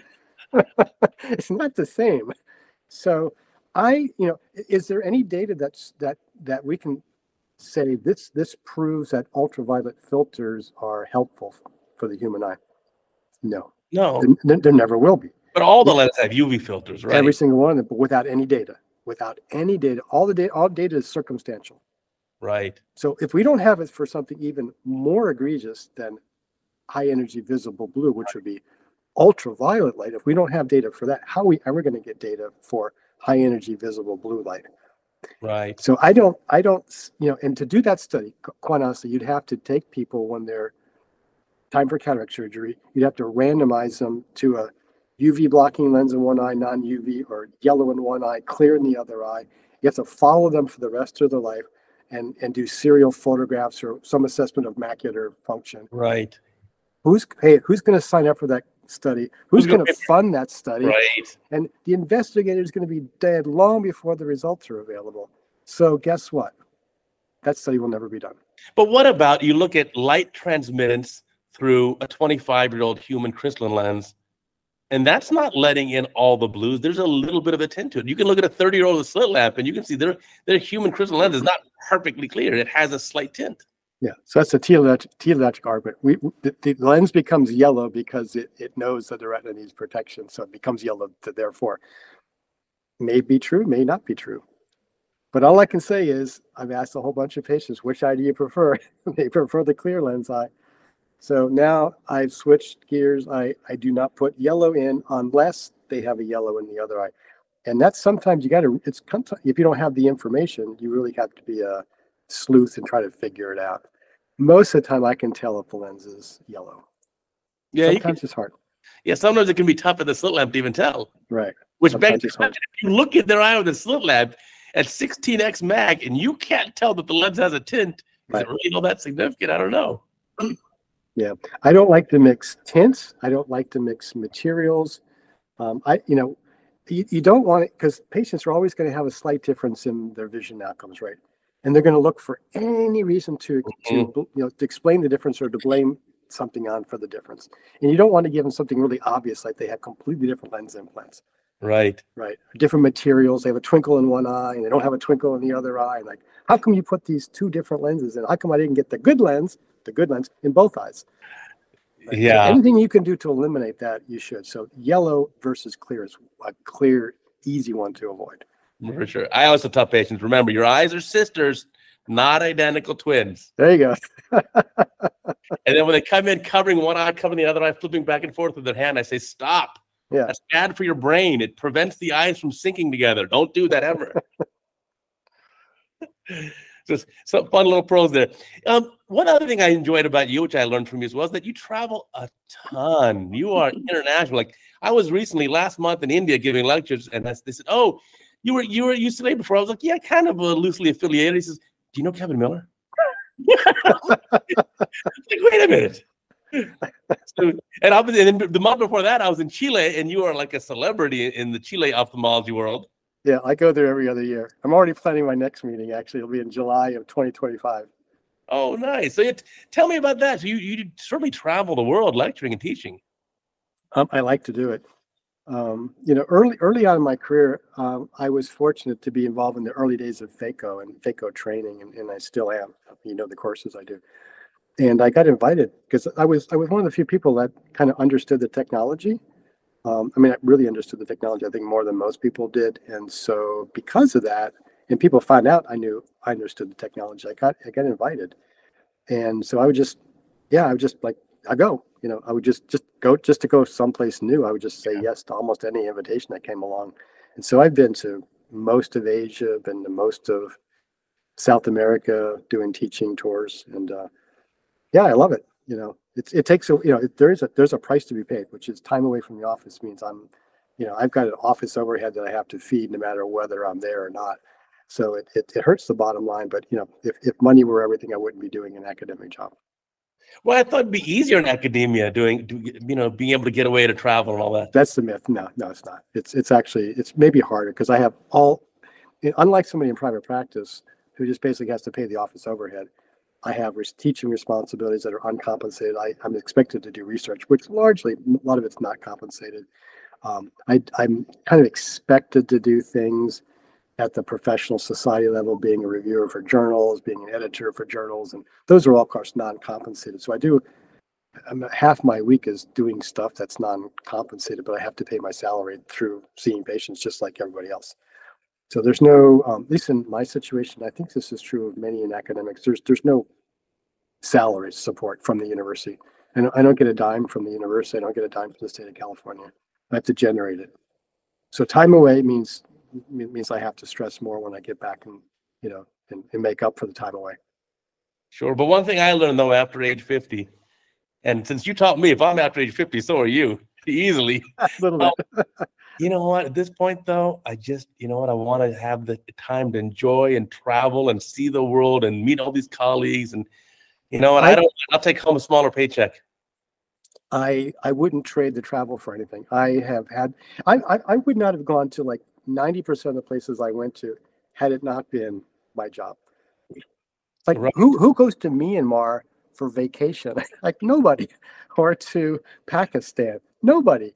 It's not the same. So I, you know, is there any data that's that that we can say this this proves that ultraviolet filters are helpful for the human eye? No. No. There, there never will be. But all the lenses have U V filters, right? Every single one of them, but without any data. Without any data. All the data, all data is circumstantial. Right. So if we don't have it for something even more egregious than high energy visible blue, which would be ultraviolet light, if we don't have data for that, how are we ever going to get data for high energy visible blue light? Right. So I don't, I don't, you know, and to do that study, quite honestly, you'd have to take people when they're time for cataract surgery, you'd have to randomize them to a U V blocking lens in one eye, non-U V, or yellow in one eye, clear in the other eye. You have to follow them for the rest of their life and, and do serial photographs or some assessment of macular function. Right. Who's, hey, who's going to sign up for that study? Who's, who's going to fund that study? Right. And the investigator is going to be dead long before the results are available. So guess what? That study will never be done. But what about, you look at light transmittance through a twenty-five-year-old human crystalline lens, and that's not letting in all the blues. There's a little bit of a tint to it. You can look at a thirty-year-old with a slit lamp, and you can see their their human crystalline lens is not perfectly clear. It has a slight tint. Yeah, so that's the teleologic, teleologic argument. We, the, the lens becomes yellow because it, it knows that the retina needs protection, so it becomes yellow to therefore. May be true, may not be true. But all I can say is I've asked a whole bunch of patients, which eye do you prefer? They prefer the clear lens eye. So now I've switched gears. I, I do not put yellow in unless they have a yellow in the other eye. And that's sometimes you got to, it's if you don't have the information, you really have to be a sleuth and try to figure it out. Most of the time I can tell if the lens is yellow. Yeah, sometimes can, it's hard. Yeah, sometimes it can be tough at the slit lamp to even tell. Right. Which begs the question, if you look at their eye with a slit lamp at sixteen x mag and you can't tell that the lens has a tint, is right. it really all that significant? I don't know. Yeah, I don't like to mix tints. I don't like to mix materials. Um, I, you know, you, you don't want it because patients are always going to have a slight difference in their vision outcomes, right? And they're going to look for any reason to, mm-hmm. to, you know, to explain the difference or to blame something on for the difference. And you don't want to give them something really obvious, like they have completely different lens implants. Right. Right. Different materials. They have a twinkle in one eye and they don't have a twinkle in the other eye. Like, how come you put these two different lenses in? How come I didn't get the good lens? the good lens in both eyes. Right? Yeah. So anything you can do to eliminate that, you should. So yellow versus clear is a clear, easy one to avoid. For sure. I always tell patients, remember, your eyes are sisters, not identical twins. There you go. And then when they come in covering one eye, covering the other eye, flipping back and forth with their hand, I say, stop. Yeah. That's bad for your brain. It prevents the eyes from syncing together. Don't do that ever. Just some fun little pros there. Um, one other thing I enjoyed about you, which I learned from you as well, is that you travel a ton. You are international. Like I was recently last month in India giving lectures, and they said, "Oh, you were you were at U C L A before." I was like, "Yeah, kind of uh, loosely affiliated." He says, "Do you know Kevin Miller?" Like, wait a minute. So, and I was, and the month before that, I was in Chile, and you are like a celebrity in the Chile ophthalmology world. Yeah, I go there every other year. I'm already planning my next meeting. Actually, it'll be in July of twenty twenty-five. Oh, nice. So, you t- tell me about that. So, you you certainly travel the world lecturing and teaching. Um, I like to do it. Um, you know, early early on in my career, um, I was fortunate to be involved in the early days of phaco and phaco training, and, and I still am. You know, the courses I do. And I got invited because I was I was one of the few people that kind of understood the technology. Um, I mean, I really understood the technology, I think, more than most people did. And so because of that, and people found out I knew I understood the technology, I got I got invited. And so I would just, yeah, I would just like, I go, you know, I would just just go just to go someplace new. I would just say yes to almost any invitation that came along. And so I've been to most of Asia, been to most of South America doing teaching tours. And uh, yeah, I love it. You know, it's, it takes a, you know, it, there is a, there's a price to be paid, which is time away from the office means I'm, you know, I've got an office overhead that I have to feed no matter whether I'm there or not. So it, it, it hurts the bottom line, but you know, if, if money were everything, I wouldn't be doing an academic job. Well, I thought it'd be easier in academia doing, you know, being able to get away to travel and all that. That's the myth. No, no, it's not. It's, it's actually, it's maybe harder because I have all, unlike somebody in private practice who just basically has to pay the office overhead, I have teaching responsibilities that are uncompensated. I, I'm expected to do research, which largely, a lot of it's not compensated. Um, I, I'm kind of expected to do things at the professional society level, being a reviewer for journals, being an editor for journals, and those are all, of course, non-compensated. So I do, I'm, half my week is doing stuff that's non-compensated, but I have to pay my salary through seeing patients just like everybody else. So there's no, um, at least in my situation, I think this is true of many in academics, there's there's no salary support from the university. I don't, I don't get a dime from the university. I don't get a dime from the state of California. I have to generate it. So time away means means I have to stress more when I get back and, you know, and, and make up for the time away. Sure. But one thing I learned, though, after age fifty, and since you taught me, if I'm after age fifty, so are you, easily. A little bit. Um, you know what? At this point, though, I just, you know what? I want to have the time to enjoy and travel and see the world and meet all these colleagues. And, you know, and I, I don't, I'll take home a smaller paycheck. I I wouldn't trade the travel for anything. I have had, I, I, I would not have gone to like ninety percent of the places I went to had it not been my job. Like right. who, who goes to Myanmar for vacation? Like nobody. Or to Pakistan, nobody.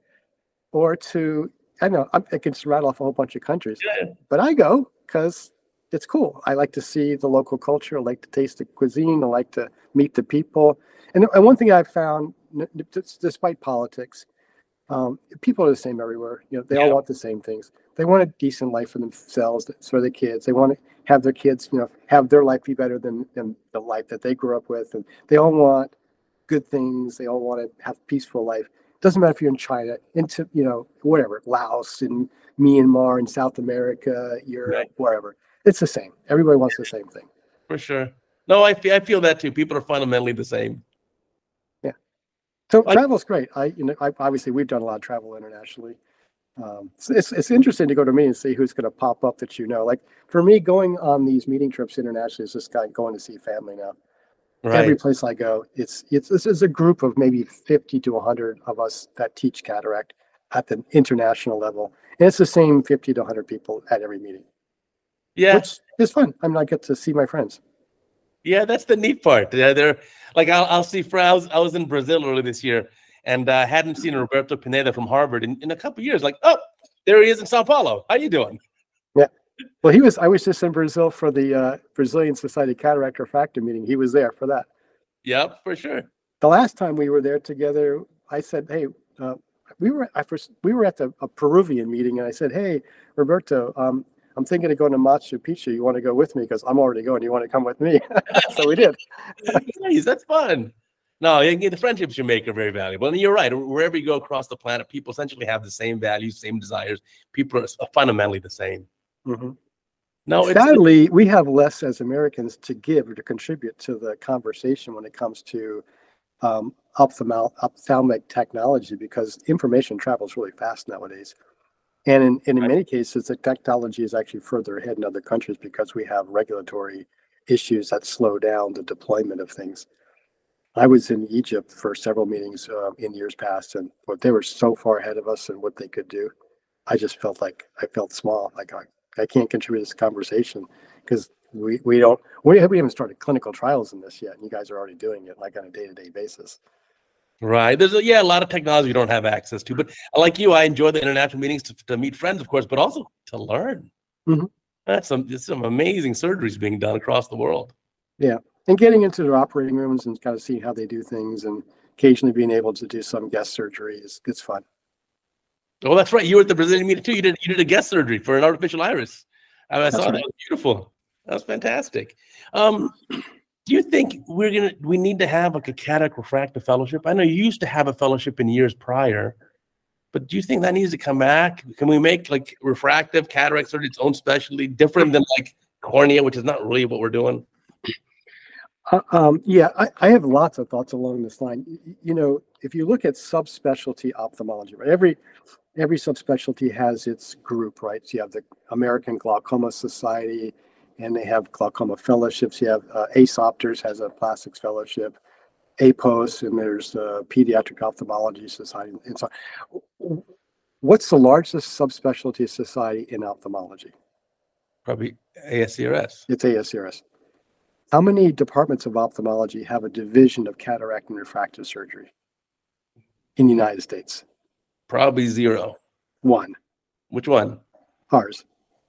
Or to, I know, I can just rattle off a whole bunch of countries, yeah. But I go because it's cool. I like to see the local culture. I like to taste the cuisine. I like to meet the people. And, and one thing I've found, despite politics, um, people are the same everywhere. You know, they yeah. all want the same things. They want a decent life for themselves, for their kids. They want to have their kids, you know, have their life be better than, than the life that they grew up with. And they all want good things. They all want to have a peaceful life. Doesn't matter if you're in China, into, you know, whatever, Laos and Myanmar and South America, Europe, right. wherever. It's the same. Everybody wants the same thing. For sure. No, I feel, I feel that too. People are fundamentally the same. Yeah. So I, travel's great. I, you know, I, obviously we've done a lot of travel internationally. Um, so it's it's interesting to go to me and see who's going to pop up that you know. Like for me, going on these meeting trips internationally is just kind of going to see family now. Right. Every place I go, it's it's this is a group of maybe fifty to one hundred of us that teach cataract at the international level, and it's the same fifty to one hundred people at every meeting. Yeah, which is fun. I mean, I get to see my friends. Yeah, that's the neat part. Yeah, they're like I'll I'll see friends. I was in Brazil earlier this year, and I uh, hadn't seen Roberto Pineda from Harvard in, in a couple of years. Like, oh, there he is in Sao Paulo. How you doing? Yeah. Well, he was. I was just in Brazil for the uh, Brazilian Society Cataract Refractor meeting. He was there for that. Yep, for sure. The last time we were there together, I said, "Hey, uh, we were I first we were at the a Peruvian meeting, and I said, hey, Roberto, um, I'm thinking of going to Machu Picchu. You want to go with me? Because I'm already going. You want to come with me?" So we did. Nice, that's fun. No, the friendships you make are very valuable. And you're right. Wherever you go across the planet, people essentially have the same values, same desires. People are fundamentally the same. Mm-hmm. No, sadly, we have less as Americans to give or to contribute to the conversation when it comes to um, ophthalmic, ophthalmic technology, because information travels really fast nowadays. And in, and in many cases, the technology is actually further ahead in other countries because we have regulatory issues that slow down the deployment of things. I was in Egypt for several meetings uh, in years past, and what they were so far ahead of us and what they could do. I just felt like I felt small. Like I, I can't contribute to this conversation because we, we don't, we haven't even started clinical trials in this yet. And you guys are already doing it like on a day-to-day basis. Right. There's a, yeah, a lot of technology you don't have access to, but like you, I enjoy the international meetings to, to meet friends, of course, but also to learn. Mm-hmm. That's some, there's some amazing surgeries being done across the world. Yeah. And getting into their operating rooms and kind of seeing how they do things, and occasionally being able to do some guest surgery is it's fun. Oh, that's right. You were at the Brazilian meeting too. You did you did a guest surgery for an artificial iris. I, I saw right. That. It was beautiful. That was fantastic. Um, do you think we're gonna we need to have like a cataract refractive fellowship? I know you used to have a fellowship in years prior, but do you think that needs to come back? Can we make like refractive cataract surgery its own specialty, different than like cornea, which is not really what we're doing? Uh, um, yeah, I, I have lots of thoughts along this line. You, you know, if you look at subspecialty ophthalmology, right, every every subspecialty has its group, right? So you have the American Glaucoma Society, and they have glaucoma fellowships. You have uh, ASOPTERS has a plastics fellowship, A P O S, and there's uh, Pediatric Ophthalmology Society, and so on. What's the largest subspecialty society in ophthalmology? Probably A S C R S. It's A S C R S. How many departments of ophthalmology have a division of cataract and refractive surgery in the United States? Probably zero. One. Which one? Ours.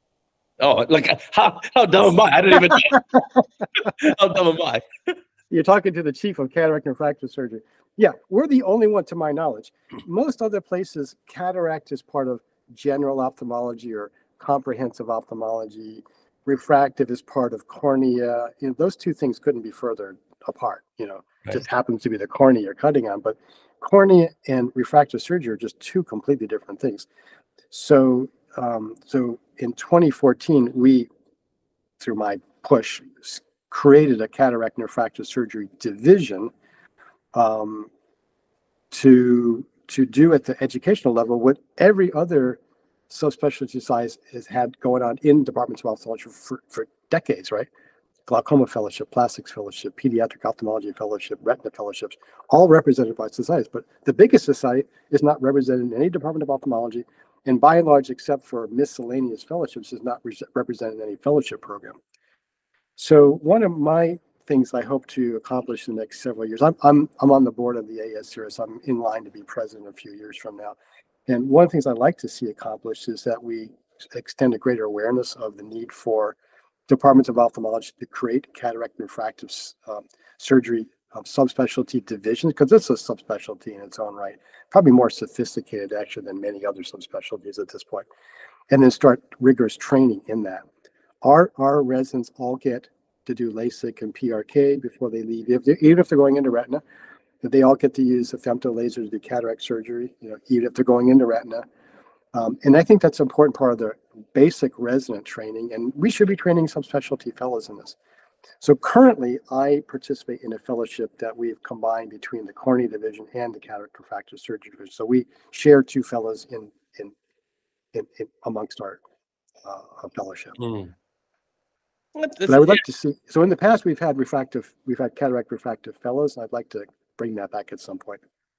Oh, like how how dumb am I? I didn't even know. How dumb am I? You're talking to the chief of cataract and refractive surgery. Yeah, we're the only one to my knowledge. Most other places, cataract is part of general ophthalmology or comprehensive ophthalmology. Refractive is part of cornea. You know, those two things couldn't be further apart. You know, it Right. just happens to be the cornea you're cutting on, but cornea and refractive surgery are just two completely different things. So, um, so in twenty fourteen, we, through my push, created a cataract and refractive surgery division um, to to do at the educational level what every other subspecialty size has had going on in departments of ophthalmology for, for decades, right? Glaucoma fellowship, plastics fellowship, pediatric ophthalmology fellowship, retina fellowships, all represented by societies. But the biggest society is not represented in any department of ophthalmology, and by and large, except for miscellaneous fellowships, is not re- represented in any fellowship program. So one of my things I hope to accomplish in the next several years, I'm I'm I'm on the board of the A S here, so I'm in line to be president a few years from now. And one of the things I'd like to see accomplished is that we extend a greater awareness of the need for departments of ophthalmology to create cataract and refractive um, surgery um, subspecialty divisions, because it's a subspecialty in its own right, probably more sophisticated actually than many other subspecialties at this point, and then start rigorous training in that. Our our residents all get to do LASIK and P R K before they leave, if even if they're going into retina. They all get to use a femto laser to do cataract surgery, you know, even if they're going into retina. Um, and I think that's an important part of the basic resident training, and we should be training some specialty fellows in this. So currently, I participate in a fellowship that we've combined between the cornea division and the cataract refractive surgery division. So we share two fellows in in, in, in amongst our uh, fellowship. Mm. But I would like to see. So in the past, we've had refractive, we've had cataract refractive fellows, and I'd like to bring that back at some point.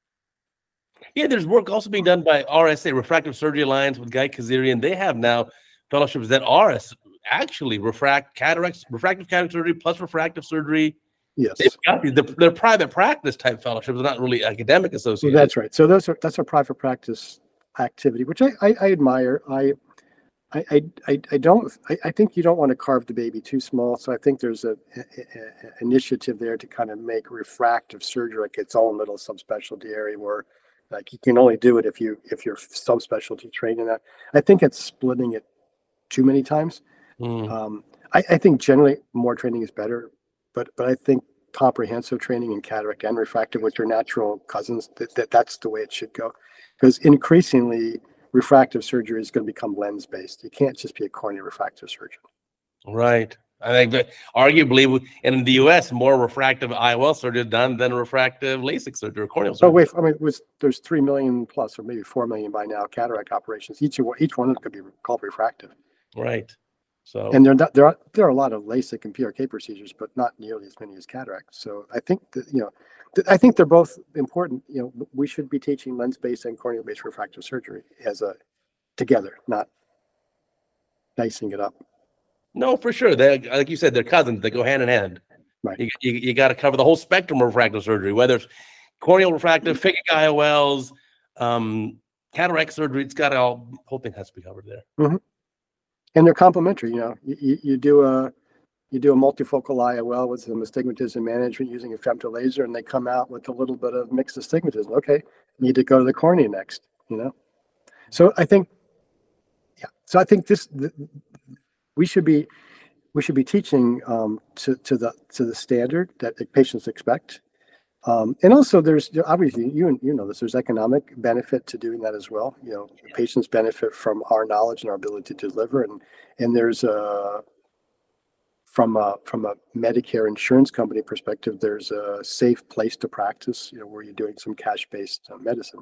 Yeah, there's work also being done by R S A, Refractive Surgery Alliance, with Guy Kazarian. They have now fellowships that are actually refract cataracts, refractive cataract surgery plus refractive surgery. Yes, they've got these. They're, they're private practice type fellowships, not really academic associated. Well, that's right. So those are that's a private practice activity, which I I, I admire. I. I, I, I don't I, I think you don't want to carve the baby too small. So I think there's a, a, a initiative there to kind of make refractive surgery like its own little subspecialty area where like you can only do it if you if you're subspecialty trained in that. I think it's splitting it too many times. Mm. Um, I, I think generally more training is better, but but I think comprehensive training in cataract and refractive, which are natural cousins, that, that that's the way it should go, because increasingly refractive surgery is going to become lens-based. You can't just be a cornea refractive surgeon. Right. I think that arguably in the U S, more refractive I O L surgery is done than refractive LASIK surgery or corneal surgery. Oh, wait, I mean, it was, there's three million plus, or maybe four million by now, cataract operations. Each each one of them could be called refractive. Right. So, and there not, there are there are a lot of LASIK and P R K procedures, but not nearly as many as cataract. So I think that, you know, I think they're both important. You know, we should be teaching lens-based and corneal-based refractive surgery as a together, not dicing it up. No, for sure. They, like you said, they're cousins. They go hand in hand. Right. You you, you got to cover the whole spectrum of refractive surgery, whether it's corneal refractive, phakic I O Ls, um, cataract surgery. It's got all whole thing has to be covered there. Mm-hmm. And they're complementary. You know, you, you, you do a You do a multifocal I O L with some astigmatism management using a femto laser, and they come out with a little bit of mixed astigmatism. Okay, need to go to the cornea next, you know? So I think, yeah, so I think this, the, we should be, we should be teaching um, to, to the, to the standard that the patients expect. Um, and also there's, obviously, you you know this, there's economic benefit to doing that as well. You know, patients benefit from our knowledge and our ability to deliver, and, and there's a, From a, from a Medicare insurance company perspective, there's a safe place to practice, you know, where you're doing some cash-based uh, medicine.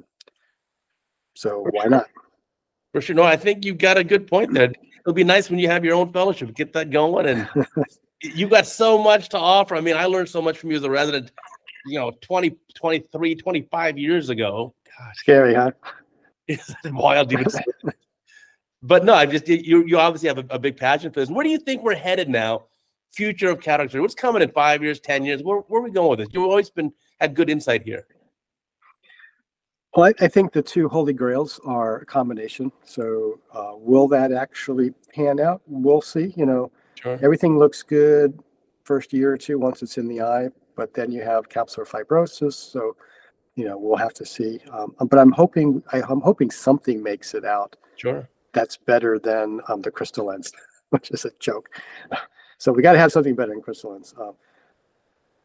So why not? For sure. No, I think you've got a good point there. It'll be nice when you have your own fellowship, get that going. And you got so much to offer. I mean, I learned so much from you as a resident, you know, twenty, twenty-three, twenty-five years ago. God, scary, huh? It's wild. But no, I just, you, you obviously have a, a big passion for this. Where do you think we're headed now? Future of cataract surgery. What's coming in five years, ten years? Where, where are we going with this? You've always been had good insight here. Well, I, I think the two holy grails are a combination. So uh, will that actually pan out? We'll see. You know, sure. Everything looks good first year or two once it's in the eye, but then you have capsular fibrosis. So, you know, we'll have to see. Um, but I'm hoping I, I'm hoping something makes it out. Sure. That's better than um, the crystal lens, which is a joke. So we got to have something better than crystal lens. Uh,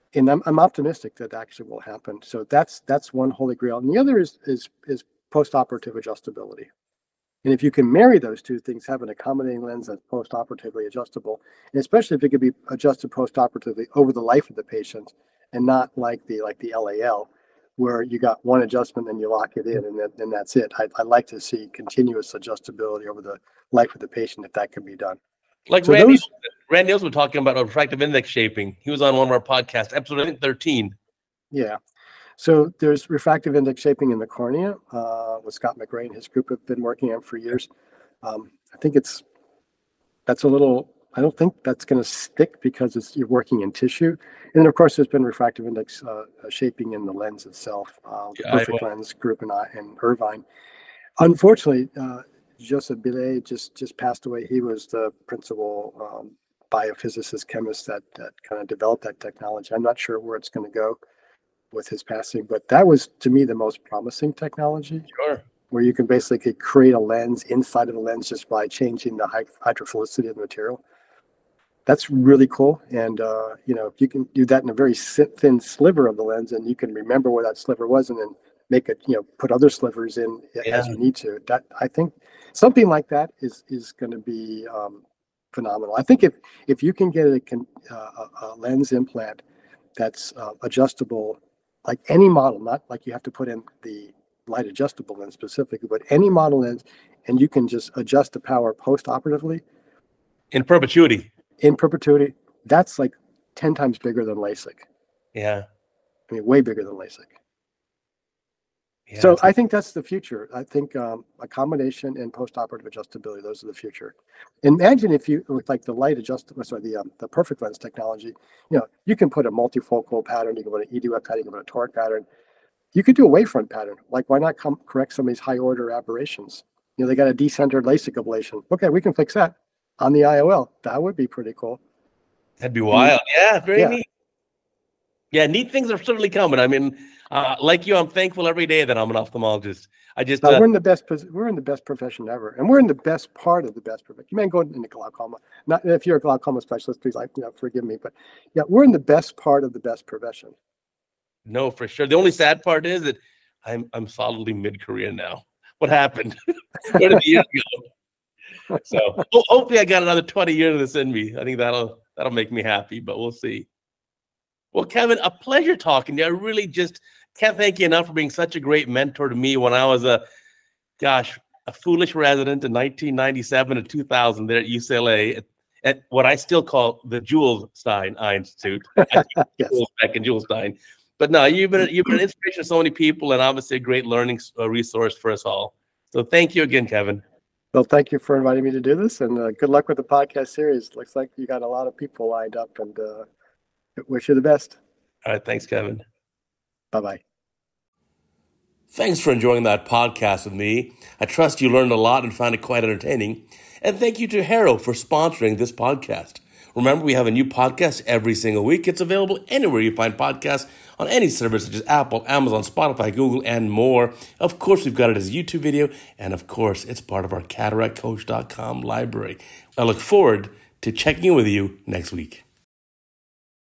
and I'm, I'm optimistic that actually will happen. So that's that's one holy grail. And the other is is is post-operative adjustability. And if you can marry those two things, have an accommodating lens that's post-operatively adjustable, and especially if it could be adjusted post-operatively over the life of the patient, and not like the like the L A L, where you got one adjustment and you lock it in, and then, then that's it. I, I'd like to see continuous adjustability over the life of the patient if that can be done. Like so Randy, those, Randy was talking about refractive index shaping. He was on one of our podcasts, episode I think thirteen. Yeah. So there's refractive index shaping in the cornea. Uh, what Scott McRae and his group have been working on for years. Um, I think it's that's a little. I don't think that's going to stick because it's you're working in tissue. And then of course there's been refractive index uh, shaping in the lens itself. Uh, the yeah, Perfect Lens group and, and Irvine. Unfortunately, uh, Joseph Billet just just passed away. He was the principal um, biophysicist chemist that that kind of developed that technology. I'm not sure where it's going to go with his passing, but that was to me the most promising technology. Sure. Where you can basically create a lens inside of a lens just by changing the hydrophilicity of the material. That's really cool. And, uh, you know, if you can do that in a very thin sliver of the lens and you can remember where that sliver was and then make it, you know, put other slivers in yeah. as you need to, that I think something like that is, is going to be um, phenomenal. I think if, if you can get a, uh, a lens implant that's uh, adjustable, like any model, not like you have to put in the light adjustable lens specifically, but any model lens, and you can just adjust the power post-operatively. In perpetuity. In perpetuity, that's like ten times bigger than LASIK. Yeah. I mean, way bigger than LASIK. Yeah, so I think that's the future. I think um, accommodation and post-operative adjustability, those are the future. Imagine if you, with like the light adjustable, sorry, the um, the Perfect Lens technology, you know, you can put a multifocal pattern, you can put an E D W pattern, you can put a toric pattern. You could do a wavefront pattern. Like, why not come correct some of these high-order aberrations? You know, they got a decentered LASIK ablation. Okay, we can fix that on the I O L. That would be pretty cool. That'd be wild. Yeah, very yeah. neat. Yeah, neat things are certainly coming. I mean, uh, like you, I'm thankful every day that I'm an ophthalmologist. I just uh, uh, we're in the best we're in the best profession ever, and we're in the best part of the best profession. You may go into glaucoma. Not if you're a glaucoma specialist, please, like, you know, forgive me, but yeah, we're in the best part of the best profession. No, for sure. The only sad part is that I'm I'm solidly mid-career now. What happened? Where did the years go? So ho- hopefully I got another twenty years of this in me. I think that'll that'll make me happy, but we'll see. Well, Kevin, a pleasure talking to you. I really just can't thank you enough for being such a great mentor to me when I was a, gosh, a foolish resident in nineteen ninety-seven to two thousand there at U C L A at, at what I still call the Jules Stein Eye Institute. Yes. Back in Jules Stein. But no, you've been you've been an inspiration to so many people, and obviously a great learning uh, resource for us all. So thank you again, Kevin. Well, thank you for inviting me to do this, and uh, good luck with the podcast series. Looks like you got a lot of people lined up, and uh, wish you the best. All right, thanks, Kevin. Bye-bye. Thanks for enjoying that podcast with me. I trust you learned a lot and found it quite entertaining. And thank you to Harrow for sponsoring this podcast. Remember, we have a new podcast every single week. It's available anywhere you find podcasts on any service such as Apple, Amazon, Spotify, Google, and more. Of course, we've got it as a YouTube video. And of course, it's part of our cataract coach dot com library. I look forward to checking in with you next week.